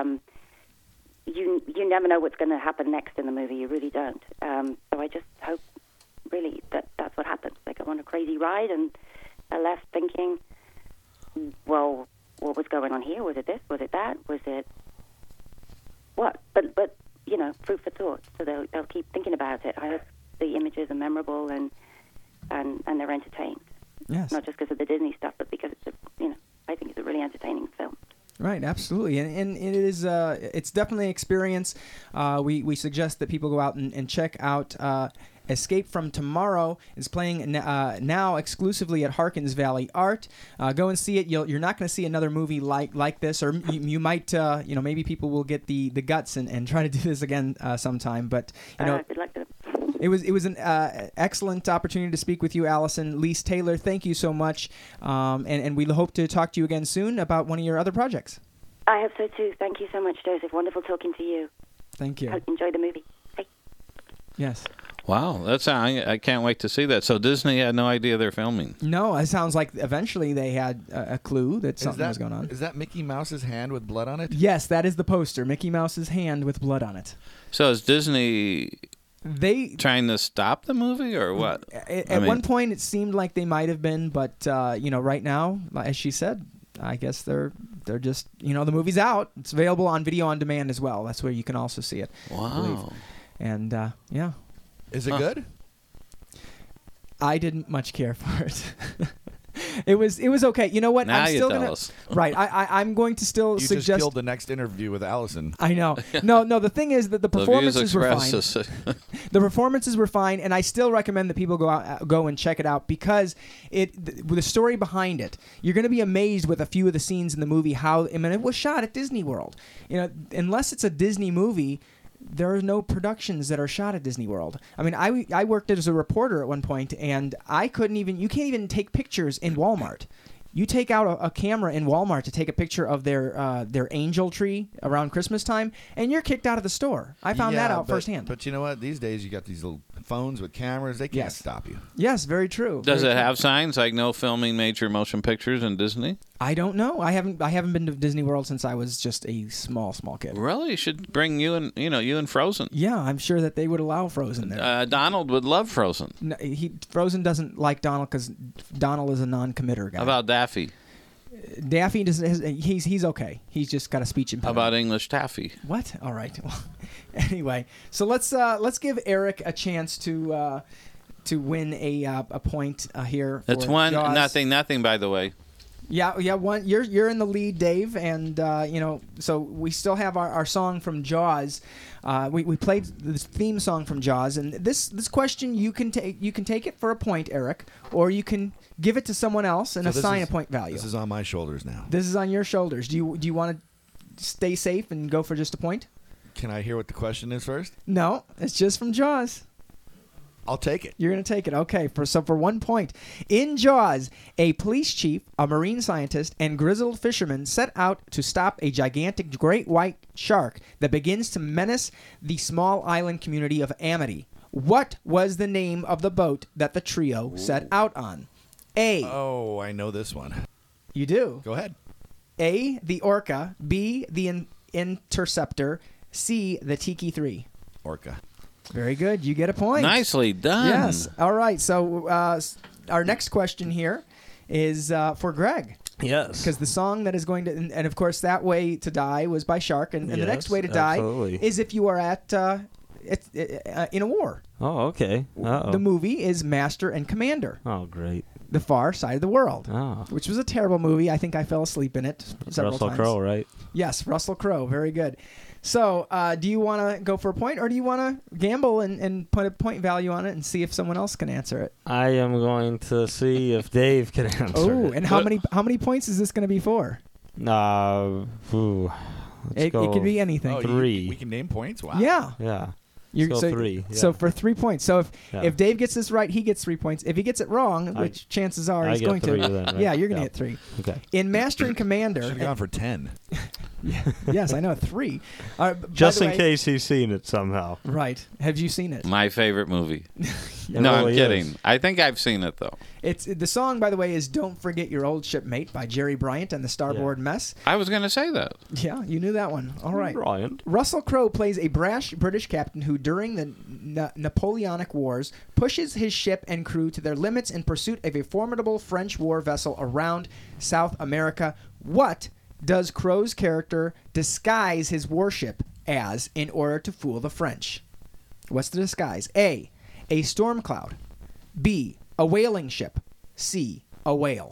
you never know what's going to happen next in the movie. You really don't. So I just hope, really, that's what happens. They go on a crazy ride, and are left thinking, well, what was going on here? Was it this? Was it that? Was it what? But food for thought. So they'll keep thinking about it. I hope the images are memorable and they're entertained. Yes. Not just because of the Disney stuff, but because I think it's a really entertaining film. Right, absolutely, and it is. It's definitely an experience. We suggest that people go out and check out Escape from Tomorrow. It's playing now exclusively at Harkins Valley Art. Go and see it. You're not going to see another movie like this, or you might. Maybe people will get the guts and try to do this again sometime. But good luck to them. It was an excellent opportunity to speak with you, Allison. Lise Taylor, thank you so much. And we hope to talk to you again soon about one of your other projects. I hope so too. Thank you so much, Joseph. Wonderful talking to you. Thank you. Enjoy the movie. Bye. Yes. Wow, I can't wait to see that. So Disney had no idea they're filming. No, it sounds like eventually they had a clue that something was going on. Is that Mickey Mouse's hand with blood on it? Yes, that is the poster. Mickey Mouse's hand with blood on it. So is Disney They trying to stop the movie or what? At one point, it seemed like they might have been, but right now, as she said, I guess they're just the movie's out. It's available on video on demand as well. That's where you can also see it. Wow. And yeah. Is it good? I didn't much care for it. It was okay. You know what? Now I'm you still tell gonna us. right. I'm going to still You suggest. just killed the next interview with Allison. I know. No. The thing is that the performances were fine. The performances were fine, and I still recommend that people go and check it out because with the story behind it, you're going to be amazed with a few of the scenes in the movie. It was shot at Disney World. Unless it's a Disney movie, there are no productions that are shot at Disney World. I mean, I worked as a reporter at one point, and you can't even take pictures in Walmart. You take out a camera in Walmart to take a picture of their angel tree around Christmas time, and you're kicked out of the store. I found that out firsthand. But you know what? These days, you got these little phones with cameras. They can't stop you. Yes, very true. Does very it true. have signs like no filming major motion pictures in Disney? I don't know. I haven't been to Disney World since I was just a small kid. Really? You should bring you and Frozen. Yeah, I'm sure that they would allow Frozen there. Donald would love Frozen. No, Frozen doesn't like Donald because Donald is a non-committer guy. How about Daffy? Daffy doesn't. He's okay. He's just got a speech impediment. How about English Taffy? What? All right. Well, anyway, so let's give Eric a chance to win a point here. It's for 1-0. By the way. Yeah. One. You're in the lead, Dave, and so we still have our song from Jaws. We played the theme song from Jaws, and this question you can take it for a point, Eric, or you can give it to someone else and assign a point value. This is on my shoulders now. This is on your shoulders. Do you want to stay safe and go for just a point? Can I hear what the question is first? No, it's just from Jaws. I'll take it. You're going to take it. Okay. For 1 point. In Jaws, a police chief, a marine scientist, and grizzled fisherman set out to stop a gigantic great white shark that begins to menace the small island community of Amity. What was the name of the boat that the trio set out on? A. Oh, I know this one. You do? Go ahead. A, the Orca. B, the Interceptor. C, the Tiki 3. Orca. Very good. You get a point. Nicely done. Yes. All right. So our next question here is for Greg. Yes. Because the song that is going to, and of course, That Way to Die was by Shark, and the next way to absolutely. die is if you are in a war. Oh, okay. Uh-oh. The movie is Master and Commander. Oh, great. The Far Side of the World, Oh. which was a terrible movie. I think I fell asleep in it several Russell times. Crowe, right? Yes, Russell Crowe. Very good. So, do you want to go for a point, or do you want to gamble and put a point value on it and see if someone else can answer it? I am going to see if Dave can answer. Oh, and how many points is this going to be for? It could be anything. Oh, 3. We can name points? Wow. Yeah. Yeah. Let's go 3. Yeah. So for 3 points. So Yeah. if Dave gets this right, he gets 3 points. If he gets it wrong, which chances are I he's get going 3 to, then, right? yeah, you're going to Yeah. get 3. Okay. In Master and Commander, Should have gone for 10. yes, I know 3. Just by in the way- case he's seen it somehow. Right? Have you seen it? My favorite movie. It No, I'm really kidding. is. I think I've seen it though. It's the song, by the way, is "Don't Forget Your Old Shipmate" by Jerry Bryant and the Starboard Mess. I was going to say that. Yeah, you knew that one. All right. Bryant. Russell Crowe plays a brash British captain who, during the Napoleonic Wars, pushes his ship and crew to their limits in pursuit of a formidable French war vessel around South America. What does Crowe's character disguise his warship as in order to fool the French? What's the disguise? A storm cloud. B, a whaling ship. C, a whale.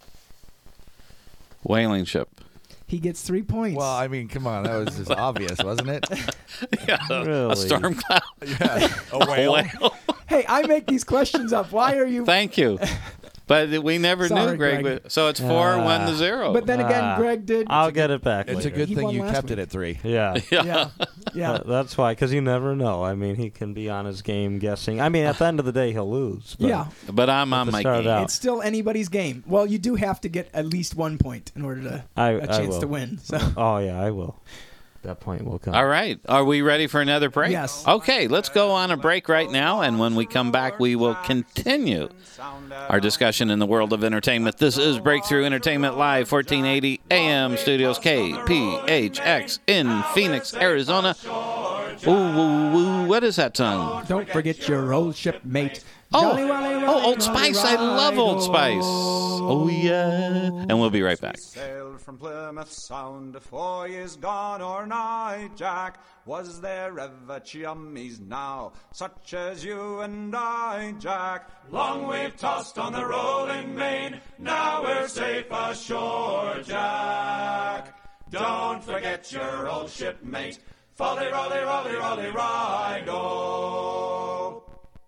Whaling ship. He gets 3 points. Well, I mean, come on. That was just obvious, wasn't it? Yeah, Really? a storm cloud. Yeah. A whale. Hey, I make these questions up. Why are you... Thank you. But we never Sorry, knew Greg. Greg. So it's 4-1-0. But then again, Greg did... I'll get it back It's later. a good He thing won you last kept week. it at 3. Yeah. Yeah. Yeah. That's why, because you never know. I mean, he can be on his game guessing. I mean, at the end of the day, he'll lose. But Yeah. But I'm on to my start game. out. It's still anybody's game. Well, you do have to get at least 1 point in order to I a chance will. to win. So Oh, yeah, I will. that point will come. All right. Are we ready for another break? Yes. Okay, let's go on a break right now, and when we come back, we will continue our discussion in the world of entertainment. This is Breakthrough Entertainment Live, 1480 AM Studios, KPHX in Phoenix, Arizona. Ooh, what is that song? Don't forget your old shipmate. Old Spice. I love Old Spice. Oh, yeah. And we'll be right back. Sailed from Plymouth Sound 4 years gone or nigh, Jack. Was there ever chummies now, such as you and I, Jack? Long we've tossed on the rolling main, now we're safe ashore, Jack. Don't forget your old shipmate. Folly, rolly, rolly, rolly, ride-o.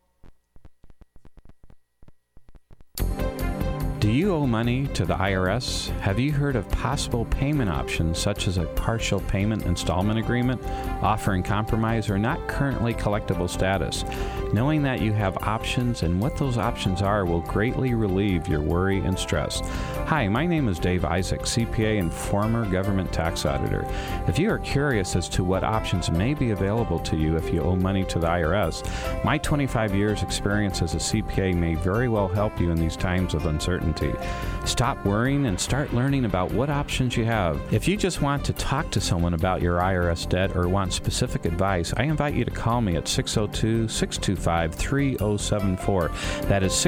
Do you owe money to the IRS? Have you heard of possible payment options such as a partial payment installment agreement, offering compromise or not currently collectible status? Knowing that you have options and what those options are will greatly relieve your worry and stress. Hi, my name is Dave Isaac, CPA and former government tax auditor. If you are curious as to what options may be available to you if you owe money to the IRS, my 25 years experience as a CPA may very well help you in these times of uncertainty. Stop worrying and start learning about what options you have. If you just want to talk to someone about your IRS debt or want specific advice, I invite you to call me at 602-625-3074. That is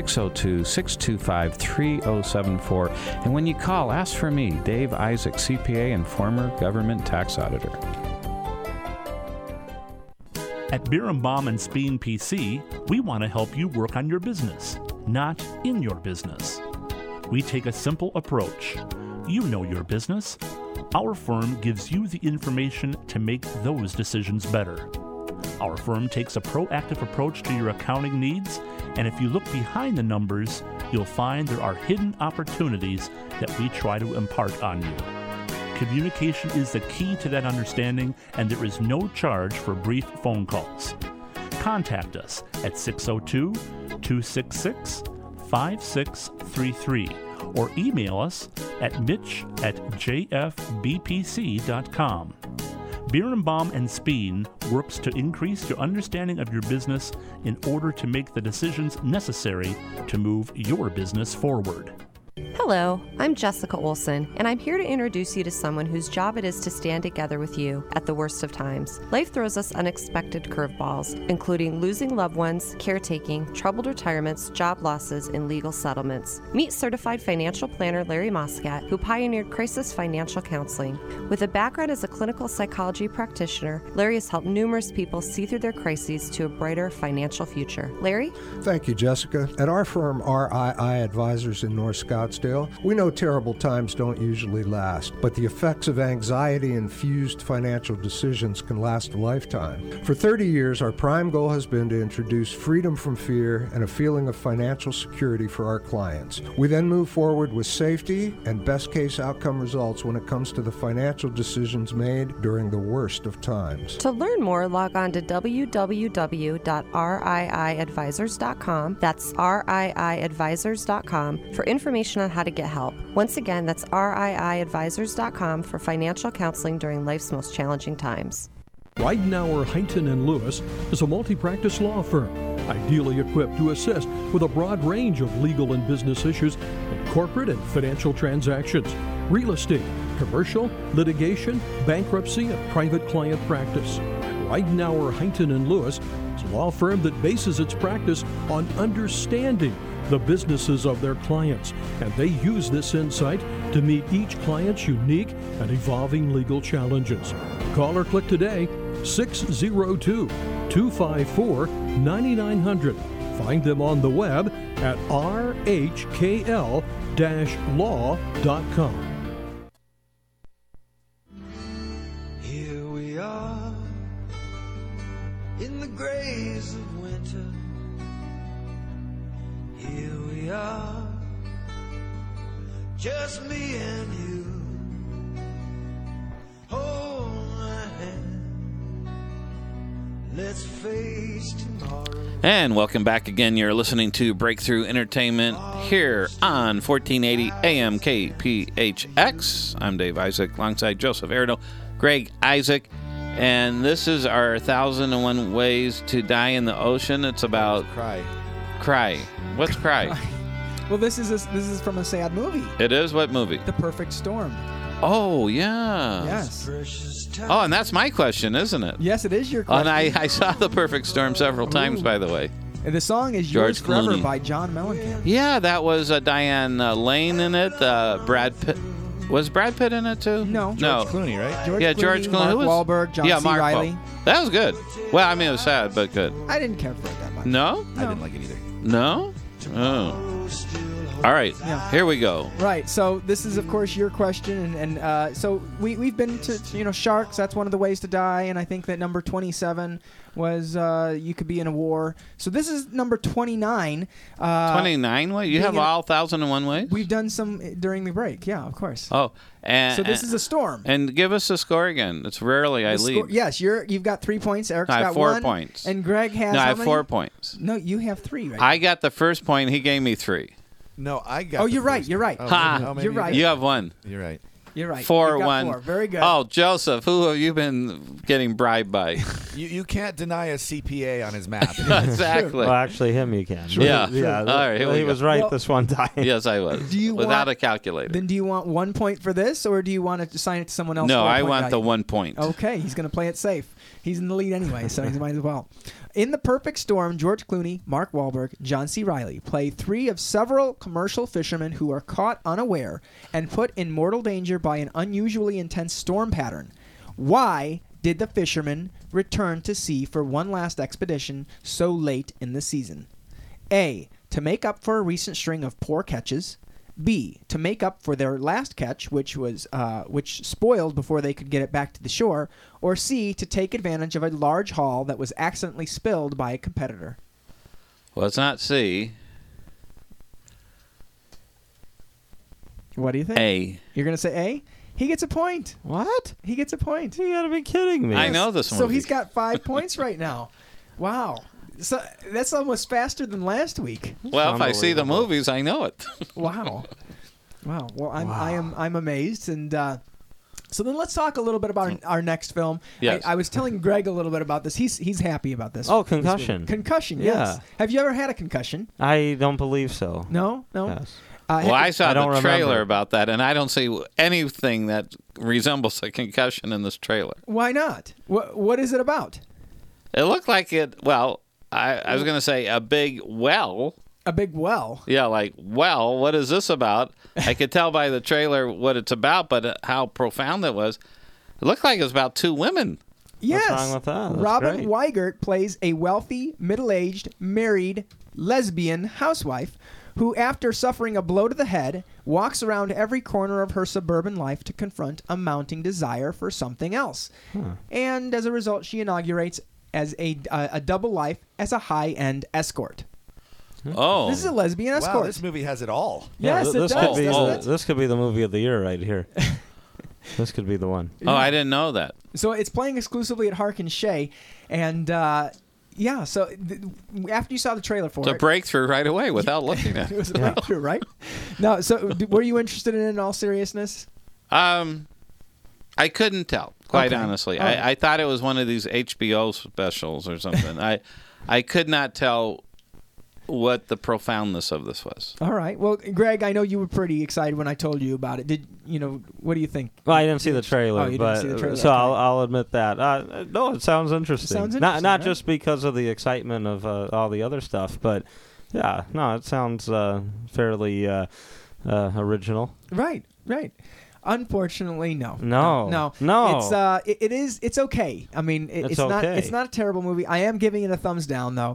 602-625-3074. And when you call, ask for me, Dave Isaac, CPA and former government tax auditor. At Birnbaum and Speen PC, we want to help you work on your business, not in your business. We take a simple approach. You know your business. Our firm gives you the information to make those decisions better. Our firm takes a proactive approach to your accounting needs, and if you look behind the numbers, you'll find there are hidden opportunities that we try to impart on you. Communication is the key to that understanding, and there is no charge for brief phone calls. Contact us at 602-266-5633 or email us at mitch@jfbpc.com. Birnbaum and Speen works to increase your understanding of your business in order to make the decisions necessary to move your business forward. Hello, I'm Jessica Olson, and I'm here to introduce you to someone whose job it is to stand together with you at the worst of times. Life throws us unexpected curveballs, including losing loved ones, caretaking, troubled retirements, job losses, and legal settlements. Meet certified financial planner Larry Moscat, who pioneered crisis financial counseling. With a background as a clinical psychology practitioner, Larry has helped numerous people see through their crises to a brighter financial future. Larry? Thank you, Jessica. At our firm, RII Advisors in North Scottsdale, we know terrible times don't usually last, but the effects of anxiety-infused financial decisions can last a lifetime. For 30 years, our prime goal has been to introduce freedom from fear and a feeling of financial security for our clients. We then move forward with safety and best-case outcome results when it comes to the financial decisions made during the worst of times. To learn more, log on to www.riiadvisors.com. That's riiadvisors.com for information on how to get help. Once again, that's riiadvisors.com for financial counseling during life's most challenging times. Ridenour, Hunton & Lewis is a multi-practice law firm, ideally equipped to assist with a broad range of legal and business issues in corporate and financial transactions, real estate, commercial, litigation, bankruptcy, and private client practice. Ridenour, Hunton & Lewis is a law firm that bases its practice on understanding the businesses of their clients, and they use this insight to meet each client's unique and evolving legal challenges. Call or click today, 602-254-9900. Find them on the web at rhkl-law.com. Here we are in the grays of winter. Here we are, just me and you. Hold my hand, let's face tomorrow. And welcome back again. You're listening to Breakthrough Entertainment here on 1480 AM KPHX. I'm Dave Isaac alongside Joseph Erdo, Greg Isaac, And this is our 1001 Ways to Die in the Ocean. It's about Cry. What's Cry? Well, this is from a sad movie. It is? What movie? The Perfect Storm. Oh, yeah. Yes. Oh, and that's my question, isn't it? Yes, it is your Oh, question. and I saw The Perfect Storm several times, by the way. And the song is George Yours Forever Clooney. by John Mellencamp. Yeah, that was Diane Lane in it. Brad Pitt. Was Brad Pitt in it too? No. No. George Clooney, right? George Clooney. Mark Who was- Wahlberg, John C. Mark Reilly. That was good. Well, I mean, it was sad, but good. I didn't care for it that much. No? I didn't like it either. No? Oh. All right. Yeah. Here we go. Right. So this is, of course, your question, and so we've been to sharks. That's one of the ways to die, and I think that number 27 was you could be in a war. So this is number 29. 29? What? You have all 1001 Ways? We've done some during the break. Yeah, of course. Oh. And, So this is a storm. And give us the score again. It's rarely I The lead. score- yes, you've got 3 points. Eric's I have got 4 1, points. and Greg has. No, I how have many? 4 points. No, you have 3. Right. I got the first point. He gave me 3. No, I got. Oh, the you're right. first You're one. right. Oh, Ha! maybe- maybe You're right. You have 1. You're right. You're right. 4, You've got 1. 4. Very good. Oh, Joseph, who have you been getting bribed by? You can't deny a CPA on his map. Exactly. Well, actually, him you can. Yeah. Yeah. All right, here we he go. was right Well- this one time. Yes, I was. Do you Without want- a calculator. Then do you want 1 point for this, or do you want to assign it to someone else? No, for a I point want the value? 1 point. Okay, he's going to play it safe. He's in the lead anyway, so he might as well. In The Perfect Storm, George Clooney, Mark Wahlberg, John C. Reilly play 3 of several commercial fishermen who are caught unaware and put in mortal danger by an unusually intense storm pattern. Why did the fishermen return to sea for one last expedition so late in the season? A. To make up for a recent string of poor catches. B. To make up for their last catch, which spoiled before they could get it back to the shore. Or C. To take advantage of a large haul that was accidentally spilled by a competitor. Well, it's not C. What do you think? A. You're going to say A? He gets a point. What? He gets a point. You gotta be kidding me. I know this movie. So he's got 5 points right now. Wow. So that's almost faster than last week. Well, if I see the Unbelievable. movies, I know it. Wow. Wow. Well, I'm amazed, and so then let's talk a little bit about our next film. Yes. I was telling Greg a little bit about this. He's happy about this. Oh, this movie. Concussion. Concussion. Yeah. Yes. Have you ever had a concussion? I don't believe so. No. Yes. Well, I saw I the don't trailer remember. about that, and I don't see anything that resembles a concussion in this trailer. Why not? What is it about? It looked like it. Well, I was going to say a big well. A big well. Yeah, like, well, what is this about? I could tell by the trailer what it's about, but how profound it was. It looked like it was about 2 women. Yes. What's wrong with that? That's Robin great. Weigert plays a wealthy, middle-aged, married, lesbian housewife who, after suffering a blow to the head, walks around every corner of her suburban life to confront a mounting desire for something else. And as a result, she inaugurates as a double life as a high-end escort. Oh. This is a lesbian escort. Wow, this movie has it all. Yes, it this does, could be doesn't it? this could be the movie of the year right here. This could be the one. Oh, I didn't know that. So it's playing exclusively at Harkin Shea, and yeah. So after you saw the trailer for It's a it, breakthrough right away without looking at it it. was a breakthrough, right? No. So were you interested in it in all seriousness? I couldn't tell, quite Okay. honestly. All right. I thought it was one of these HBO specials or something. I could not tell what the profoundness of this was. All right. Well, Greg, I know you were pretty excited when I told you about it. What do you think? Well, I didn't see the trailer, Oh, you didn't but see the trailer, so okay. I'll admit that. No, it sounds interesting. Sounds Not interesting, right? just because of the excitement of all the other stuff, but yeah, no, it sounds fairly original. Right. Unfortunately, no. No. It's okay. I mean, it's not. okay. It's not a terrible movie. I am giving it a thumbs down, though.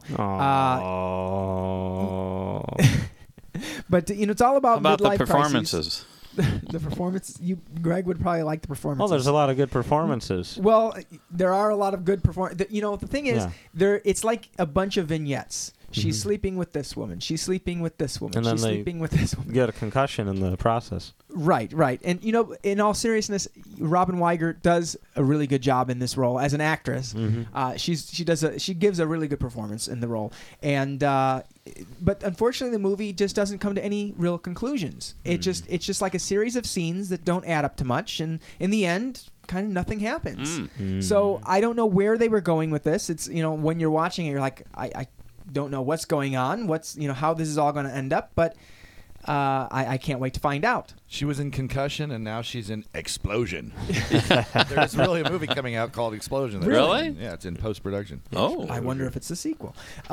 Oh. But it's all about How about the midlife performances? crises. The performance. Greg would probably like the performances. Well, there's a lot of good performances. Well, there are a lot of good perform. The thing is, Yeah. it's like a bunch of vignettes. She's sleeping with this woman. She's sleeping with this woman. And then She's they sleeping with this woman. Get a concussion in the process. Right. And in all seriousness, Robin Weigert does a really good job in this role as an actress. She gives a really good performance in the role, and but unfortunately, the movie just doesn't come to any real conclusions. It's just like a series of scenes that don't add up to much, and in the end, kind of nothing happens. Mm. So I don't know where they were going with this. It's, when you're watching it, you're like, I don't know what's going on, how this is all going to end up, but I can't wait to find out. She was in Concussion, and now she's in Explosion. There's really a movie coming out called Explosion. Really? Yeah, it's in post-production. Oh. I wonder if it's a sequel.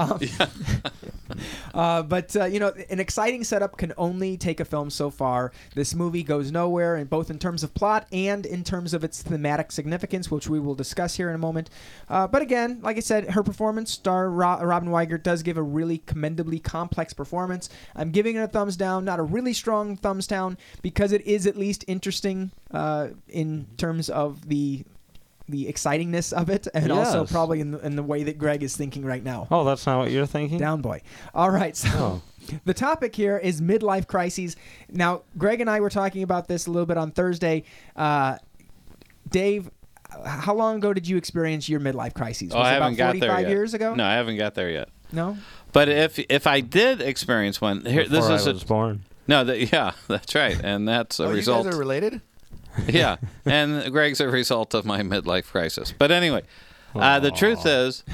But an exciting setup can only take a film so far. This movie goes nowhere, in both in terms of plot and in terms of its thematic significance, which we will discuss here in a moment. But again, like I said, her performance, star Robin Weigert, does give a really commendably complex performance. I'm giving it a thumbs down, not a really strong thumbs down, because it is at least interesting in terms of the excitingness of it, and also probably in the way that Greg is thinking right now. Oh, that's not what you're thinking? Down boy. All right, so the topic here is midlife crises. Now, Greg and I were talking about this a little bit on Thursday. Dave, how long ago did you experience your midlife crises? Was I it haven't about got there 45 yet. years ago? No, I haven't got there yet. No? But if I did experience one, here Before this is I was born. No, that's right, and that's a result. You guys are related? Yeah, and Greg's a result of my midlife crisis. But anyway, the truth is,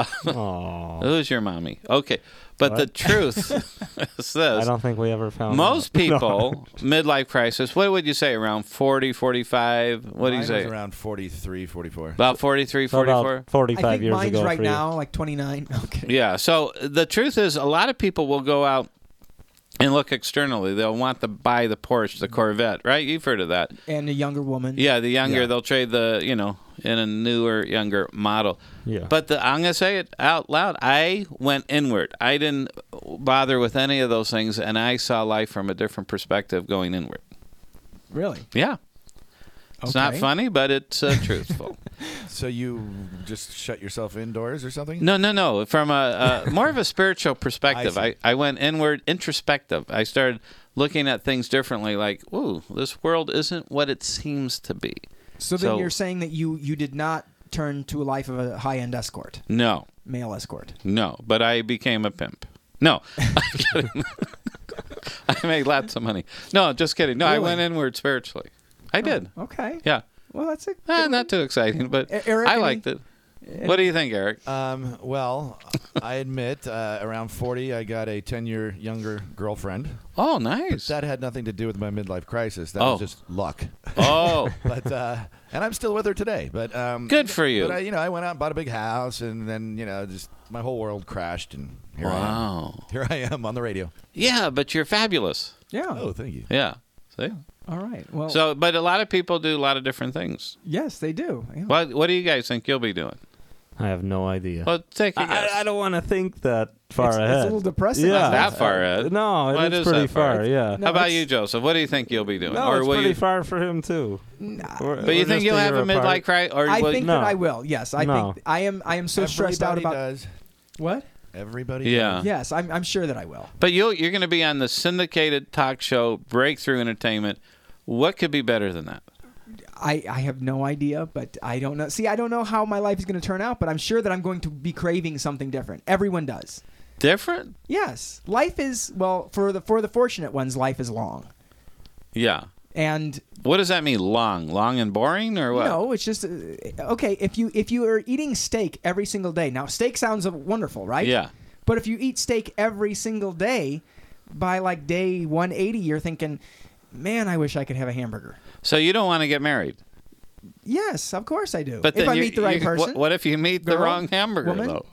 who's your mommy? Okay, but the truth is this. I don't think we ever found most out. people, midlife crisis, what would you say, around 40, 45? What do you Mine say? was around 43, 44. About 43, So 44? about 45 I think years mine's ago right for you. now, like 29. Okay. Yeah, so the truth is, a lot of people will go out and look externally. They'll want to buy the Porsche, the Corvette, right? You've heard of that. And a younger woman. Yeah, the younger, they'll trade in a newer, younger model. Yeah. But I'm going to say it out loud. I went inward. I didn't bother with any of those things, and I saw life from a different perspective going inward. Really? Yeah. It's not Okay. funny, but it's truthful. So you just shut yourself indoors or something? No. From a more of a spiritual perspective. I see. I went inward, introspective. I started looking at things differently, like, ooh, this world isn't what it seems to be. So then you're saying that you did not turn to a life of a high-end escort, No, male escort. no, but I became a pimp. No, I'm kidding. I made lots of money. No, just kidding. No, I Really? went inward spiritually. I did. Okay. Yeah. Well, that's it. Not too exciting, but Eric, I any- liked it. What do you think, Eric? Well, I admit, around 40, I got a 10-year younger girlfriend. Oh, nice. That had nothing to do with my midlife crisis. That Oh. was just luck. Oh, But and I'm still with her today. But good for you. But I went out and bought a big house, and then just my whole world crashed, and here I am on the radio. Yeah, but you're fabulous. Yeah. Oh, thank you. Yeah. See? All right. Well. So, but a lot of people do a lot of different things. yes, they do. Yeah. What do you guys think you'll be doing? I have no idea. Well, take a guess. I don't want to think that far It's ahead. a little depressing. Yeah. Not that far ahead. No, Well, it's pretty that far. far. Yeah. How about you, Joseph? What do you think you'll be doing? No, or it's will pretty you? far for him too. But you think you'll have a midlife crisis? Or I will- think No. that I will. Yes, I No. think I am so stressed out Everybody about does. what. Everybody Yeah. does. Yes, I'm sure that I will. But you're going to be on the syndicated talk show Breakthrough Entertainment. What could be better than that? I have no idea, but I don't know. See, I don't know how my life is going to turn out, but I'm sure that I'm going to be craving something different. Everyone does. Different? Yes, life is for the fortunate ones. Life is long, Yeah. and What does that mean? Long and boring, or what? no, it's just okay. If you are eating steak every single day, now steak sounds wonderful, right? Yeah. But if you eat steak every single day, by like day 180, you're thinking, man, I wish I could have a hamburger. So you don't want to get married. Yes, of course I do. But then if I you- meet the right you- person. What if you meet the Girl, wrong hamburger, woman? though?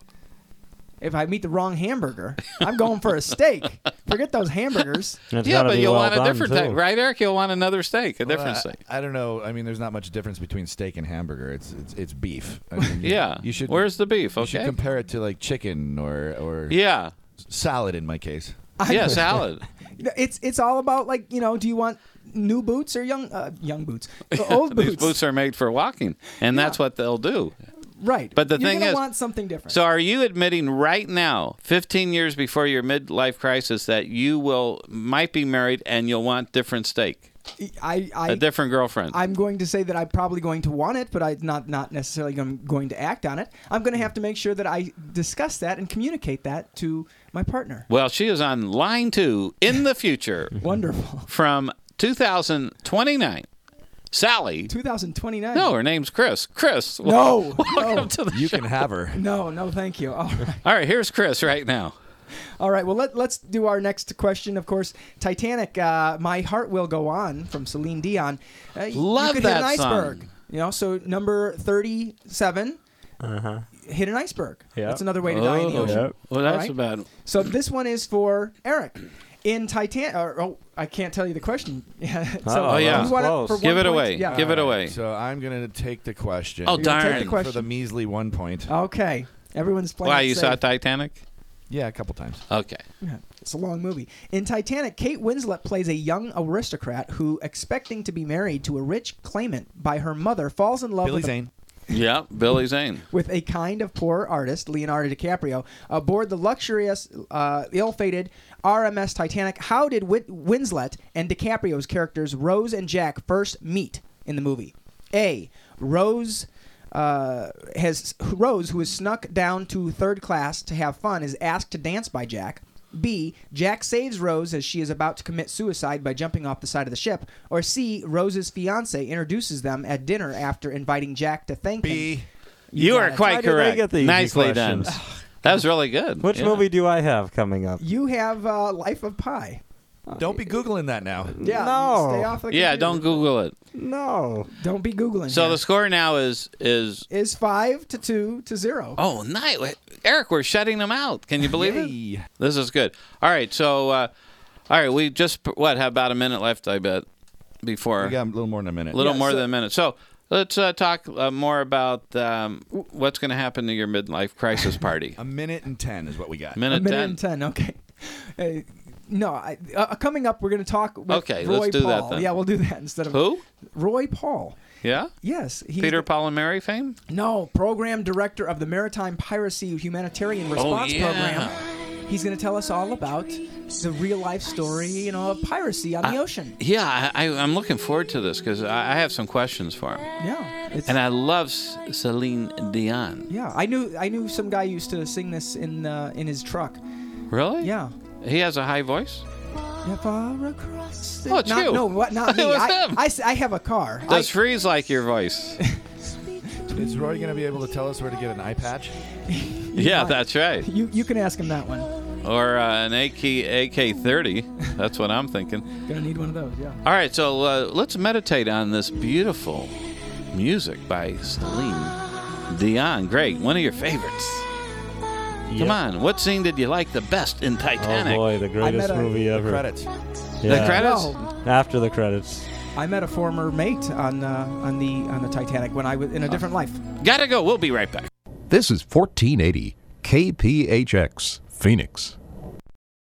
If I meet the wrong hamburger, I'm going for a steak. Forget those hamburgers. It's Yeah, gotta but be you'll well want a done, different too. type, right, Eric? You'll want another steak, a different Well, steak. I don't know. I mean, there's not much difference between steak and hamburger. It's beef. I mean, Yeah. You should. Where's the beef? You should Okay. compare it to like chicken or Yeah. salad in my case. Yeah, salad. It's all about like do you want new boots or young boots, old These boots? boots are made for walking, and that's what they'll do. Right. But the You're thing gonna is, want something different. So are you admitting right now, 15 years before your midlife crisis, that you might be married and you'll want different steak, a I different girlfriend? I'm going to say that I'm probably going to want it, but I'm not necessarily going to act on it. I'm going to have to make sure that I discuss that and communicate that to my partner. Well, she is on line 2 in the future Wonderful. from 2029. Sally. 2029. No, her name's Chris. Chris. No. Welcome to the You show. can have her. No, thank you. All right. All right, here's Chris right now. All right, well, let's do our next question. Of course, Titanic, My Heart Will Go On from Celine Dion. Love you could that hit an iceberg. song. You know, so number 37, hit an iceberg. Yeah. That's another way to die in the ocean. Well, that's All right? about... So this one is for Eric. In Titanic, I can't tell you the question. Oh, yeah. you want it for Give 1 it point? away. Yeah. Give it away. So I'm going to take the question. Oh, You're gonna take the darn. question. For the measly 1 point. Okay. Everyone's playing Why, it you safe. saw Titanic? Yeah, a couple times. Okay. Yeah, it's a long movie. In Titanic, Kate Winslet plays a young aristocrat who, expecting to be married to a rich claimant by her mother, falls in love Billy with Zane. Yeah, Billy Zane. with a kind of poor artist, Leonardo DiCaprio, aboard the luxurious, ill-fated RMS Titanic. How did Winslet and DiCaprio's characters Rose and Jack first meet in the movie? A. Rose, who is snuck down to third class to have fun, is asked to dance by Jack. B. Jack saves Rose as she is about to commit suicide by jumping off the side of the ship. Or C. Rose's fiance introduces them at dinner after inviting Jack to thank him. B. You got are it. quite Why did I correct. get the easy Nicely done. questions? That was really good. Which Yeah. movie do I have coming up? You have Life of Pi. Don't be Googling that now. Yeah, No. stay off the Yeah, computer. don't Google it. No. Don't be Googling. So here. the score now is 5-2-0. oh, nice. Eric, we're shutting them out. Can you believe it? Yay. This is good. All right, so all right, we just have about a minute left, I bet, before We got a little more than a minute. a little Yeah, more so- than a minute. So let's talk more about what's going to happen to your midlife crisis party. A minute and 10 is what we got. A Minute minute 10. and 10. Okay. No, coming up, we're going to talk with Okay, Roy let's do that Paul. then. Yeah, we'll do that instead of Who? Roy Paul. Yeah? Yes, he's Peter, Paul, and Mary fame? No, program director of the Maritime Piracy Humanitarian Response yeah. Program. He's going to tell us all about the real life story, of piracy on the ocean. Yeah, I'm looking forward to this because I have some questions for him. Yeah, it's, And I love Celine Dion. yeah. I knew some guy used to sing this in his truck. Really? Yeah. He has a high voice? Yeah, far across the- Oh, it's you. No, not me. It was him. I have a car. Does Freeze like your voice? Is Roy going to be able to tell us where to get an eye patch? Yeah, that's right. You can ask him that one. Or an AK-30. That's what I'm thinking. Gonna need one of those. Yeah. All right, so let's meditate on this beautiful music by Celine Dion. Great. One of your favorites. Come on. What scene did you like the best in Titanic? Oh boy, the greatest movie The ever. credits. Yeah. The credits? Well, After the credits. I met a former mate on the Titanic when I was in a different life. Gotta go. We'll be right back. This is 1480 KPHX, Phoenix.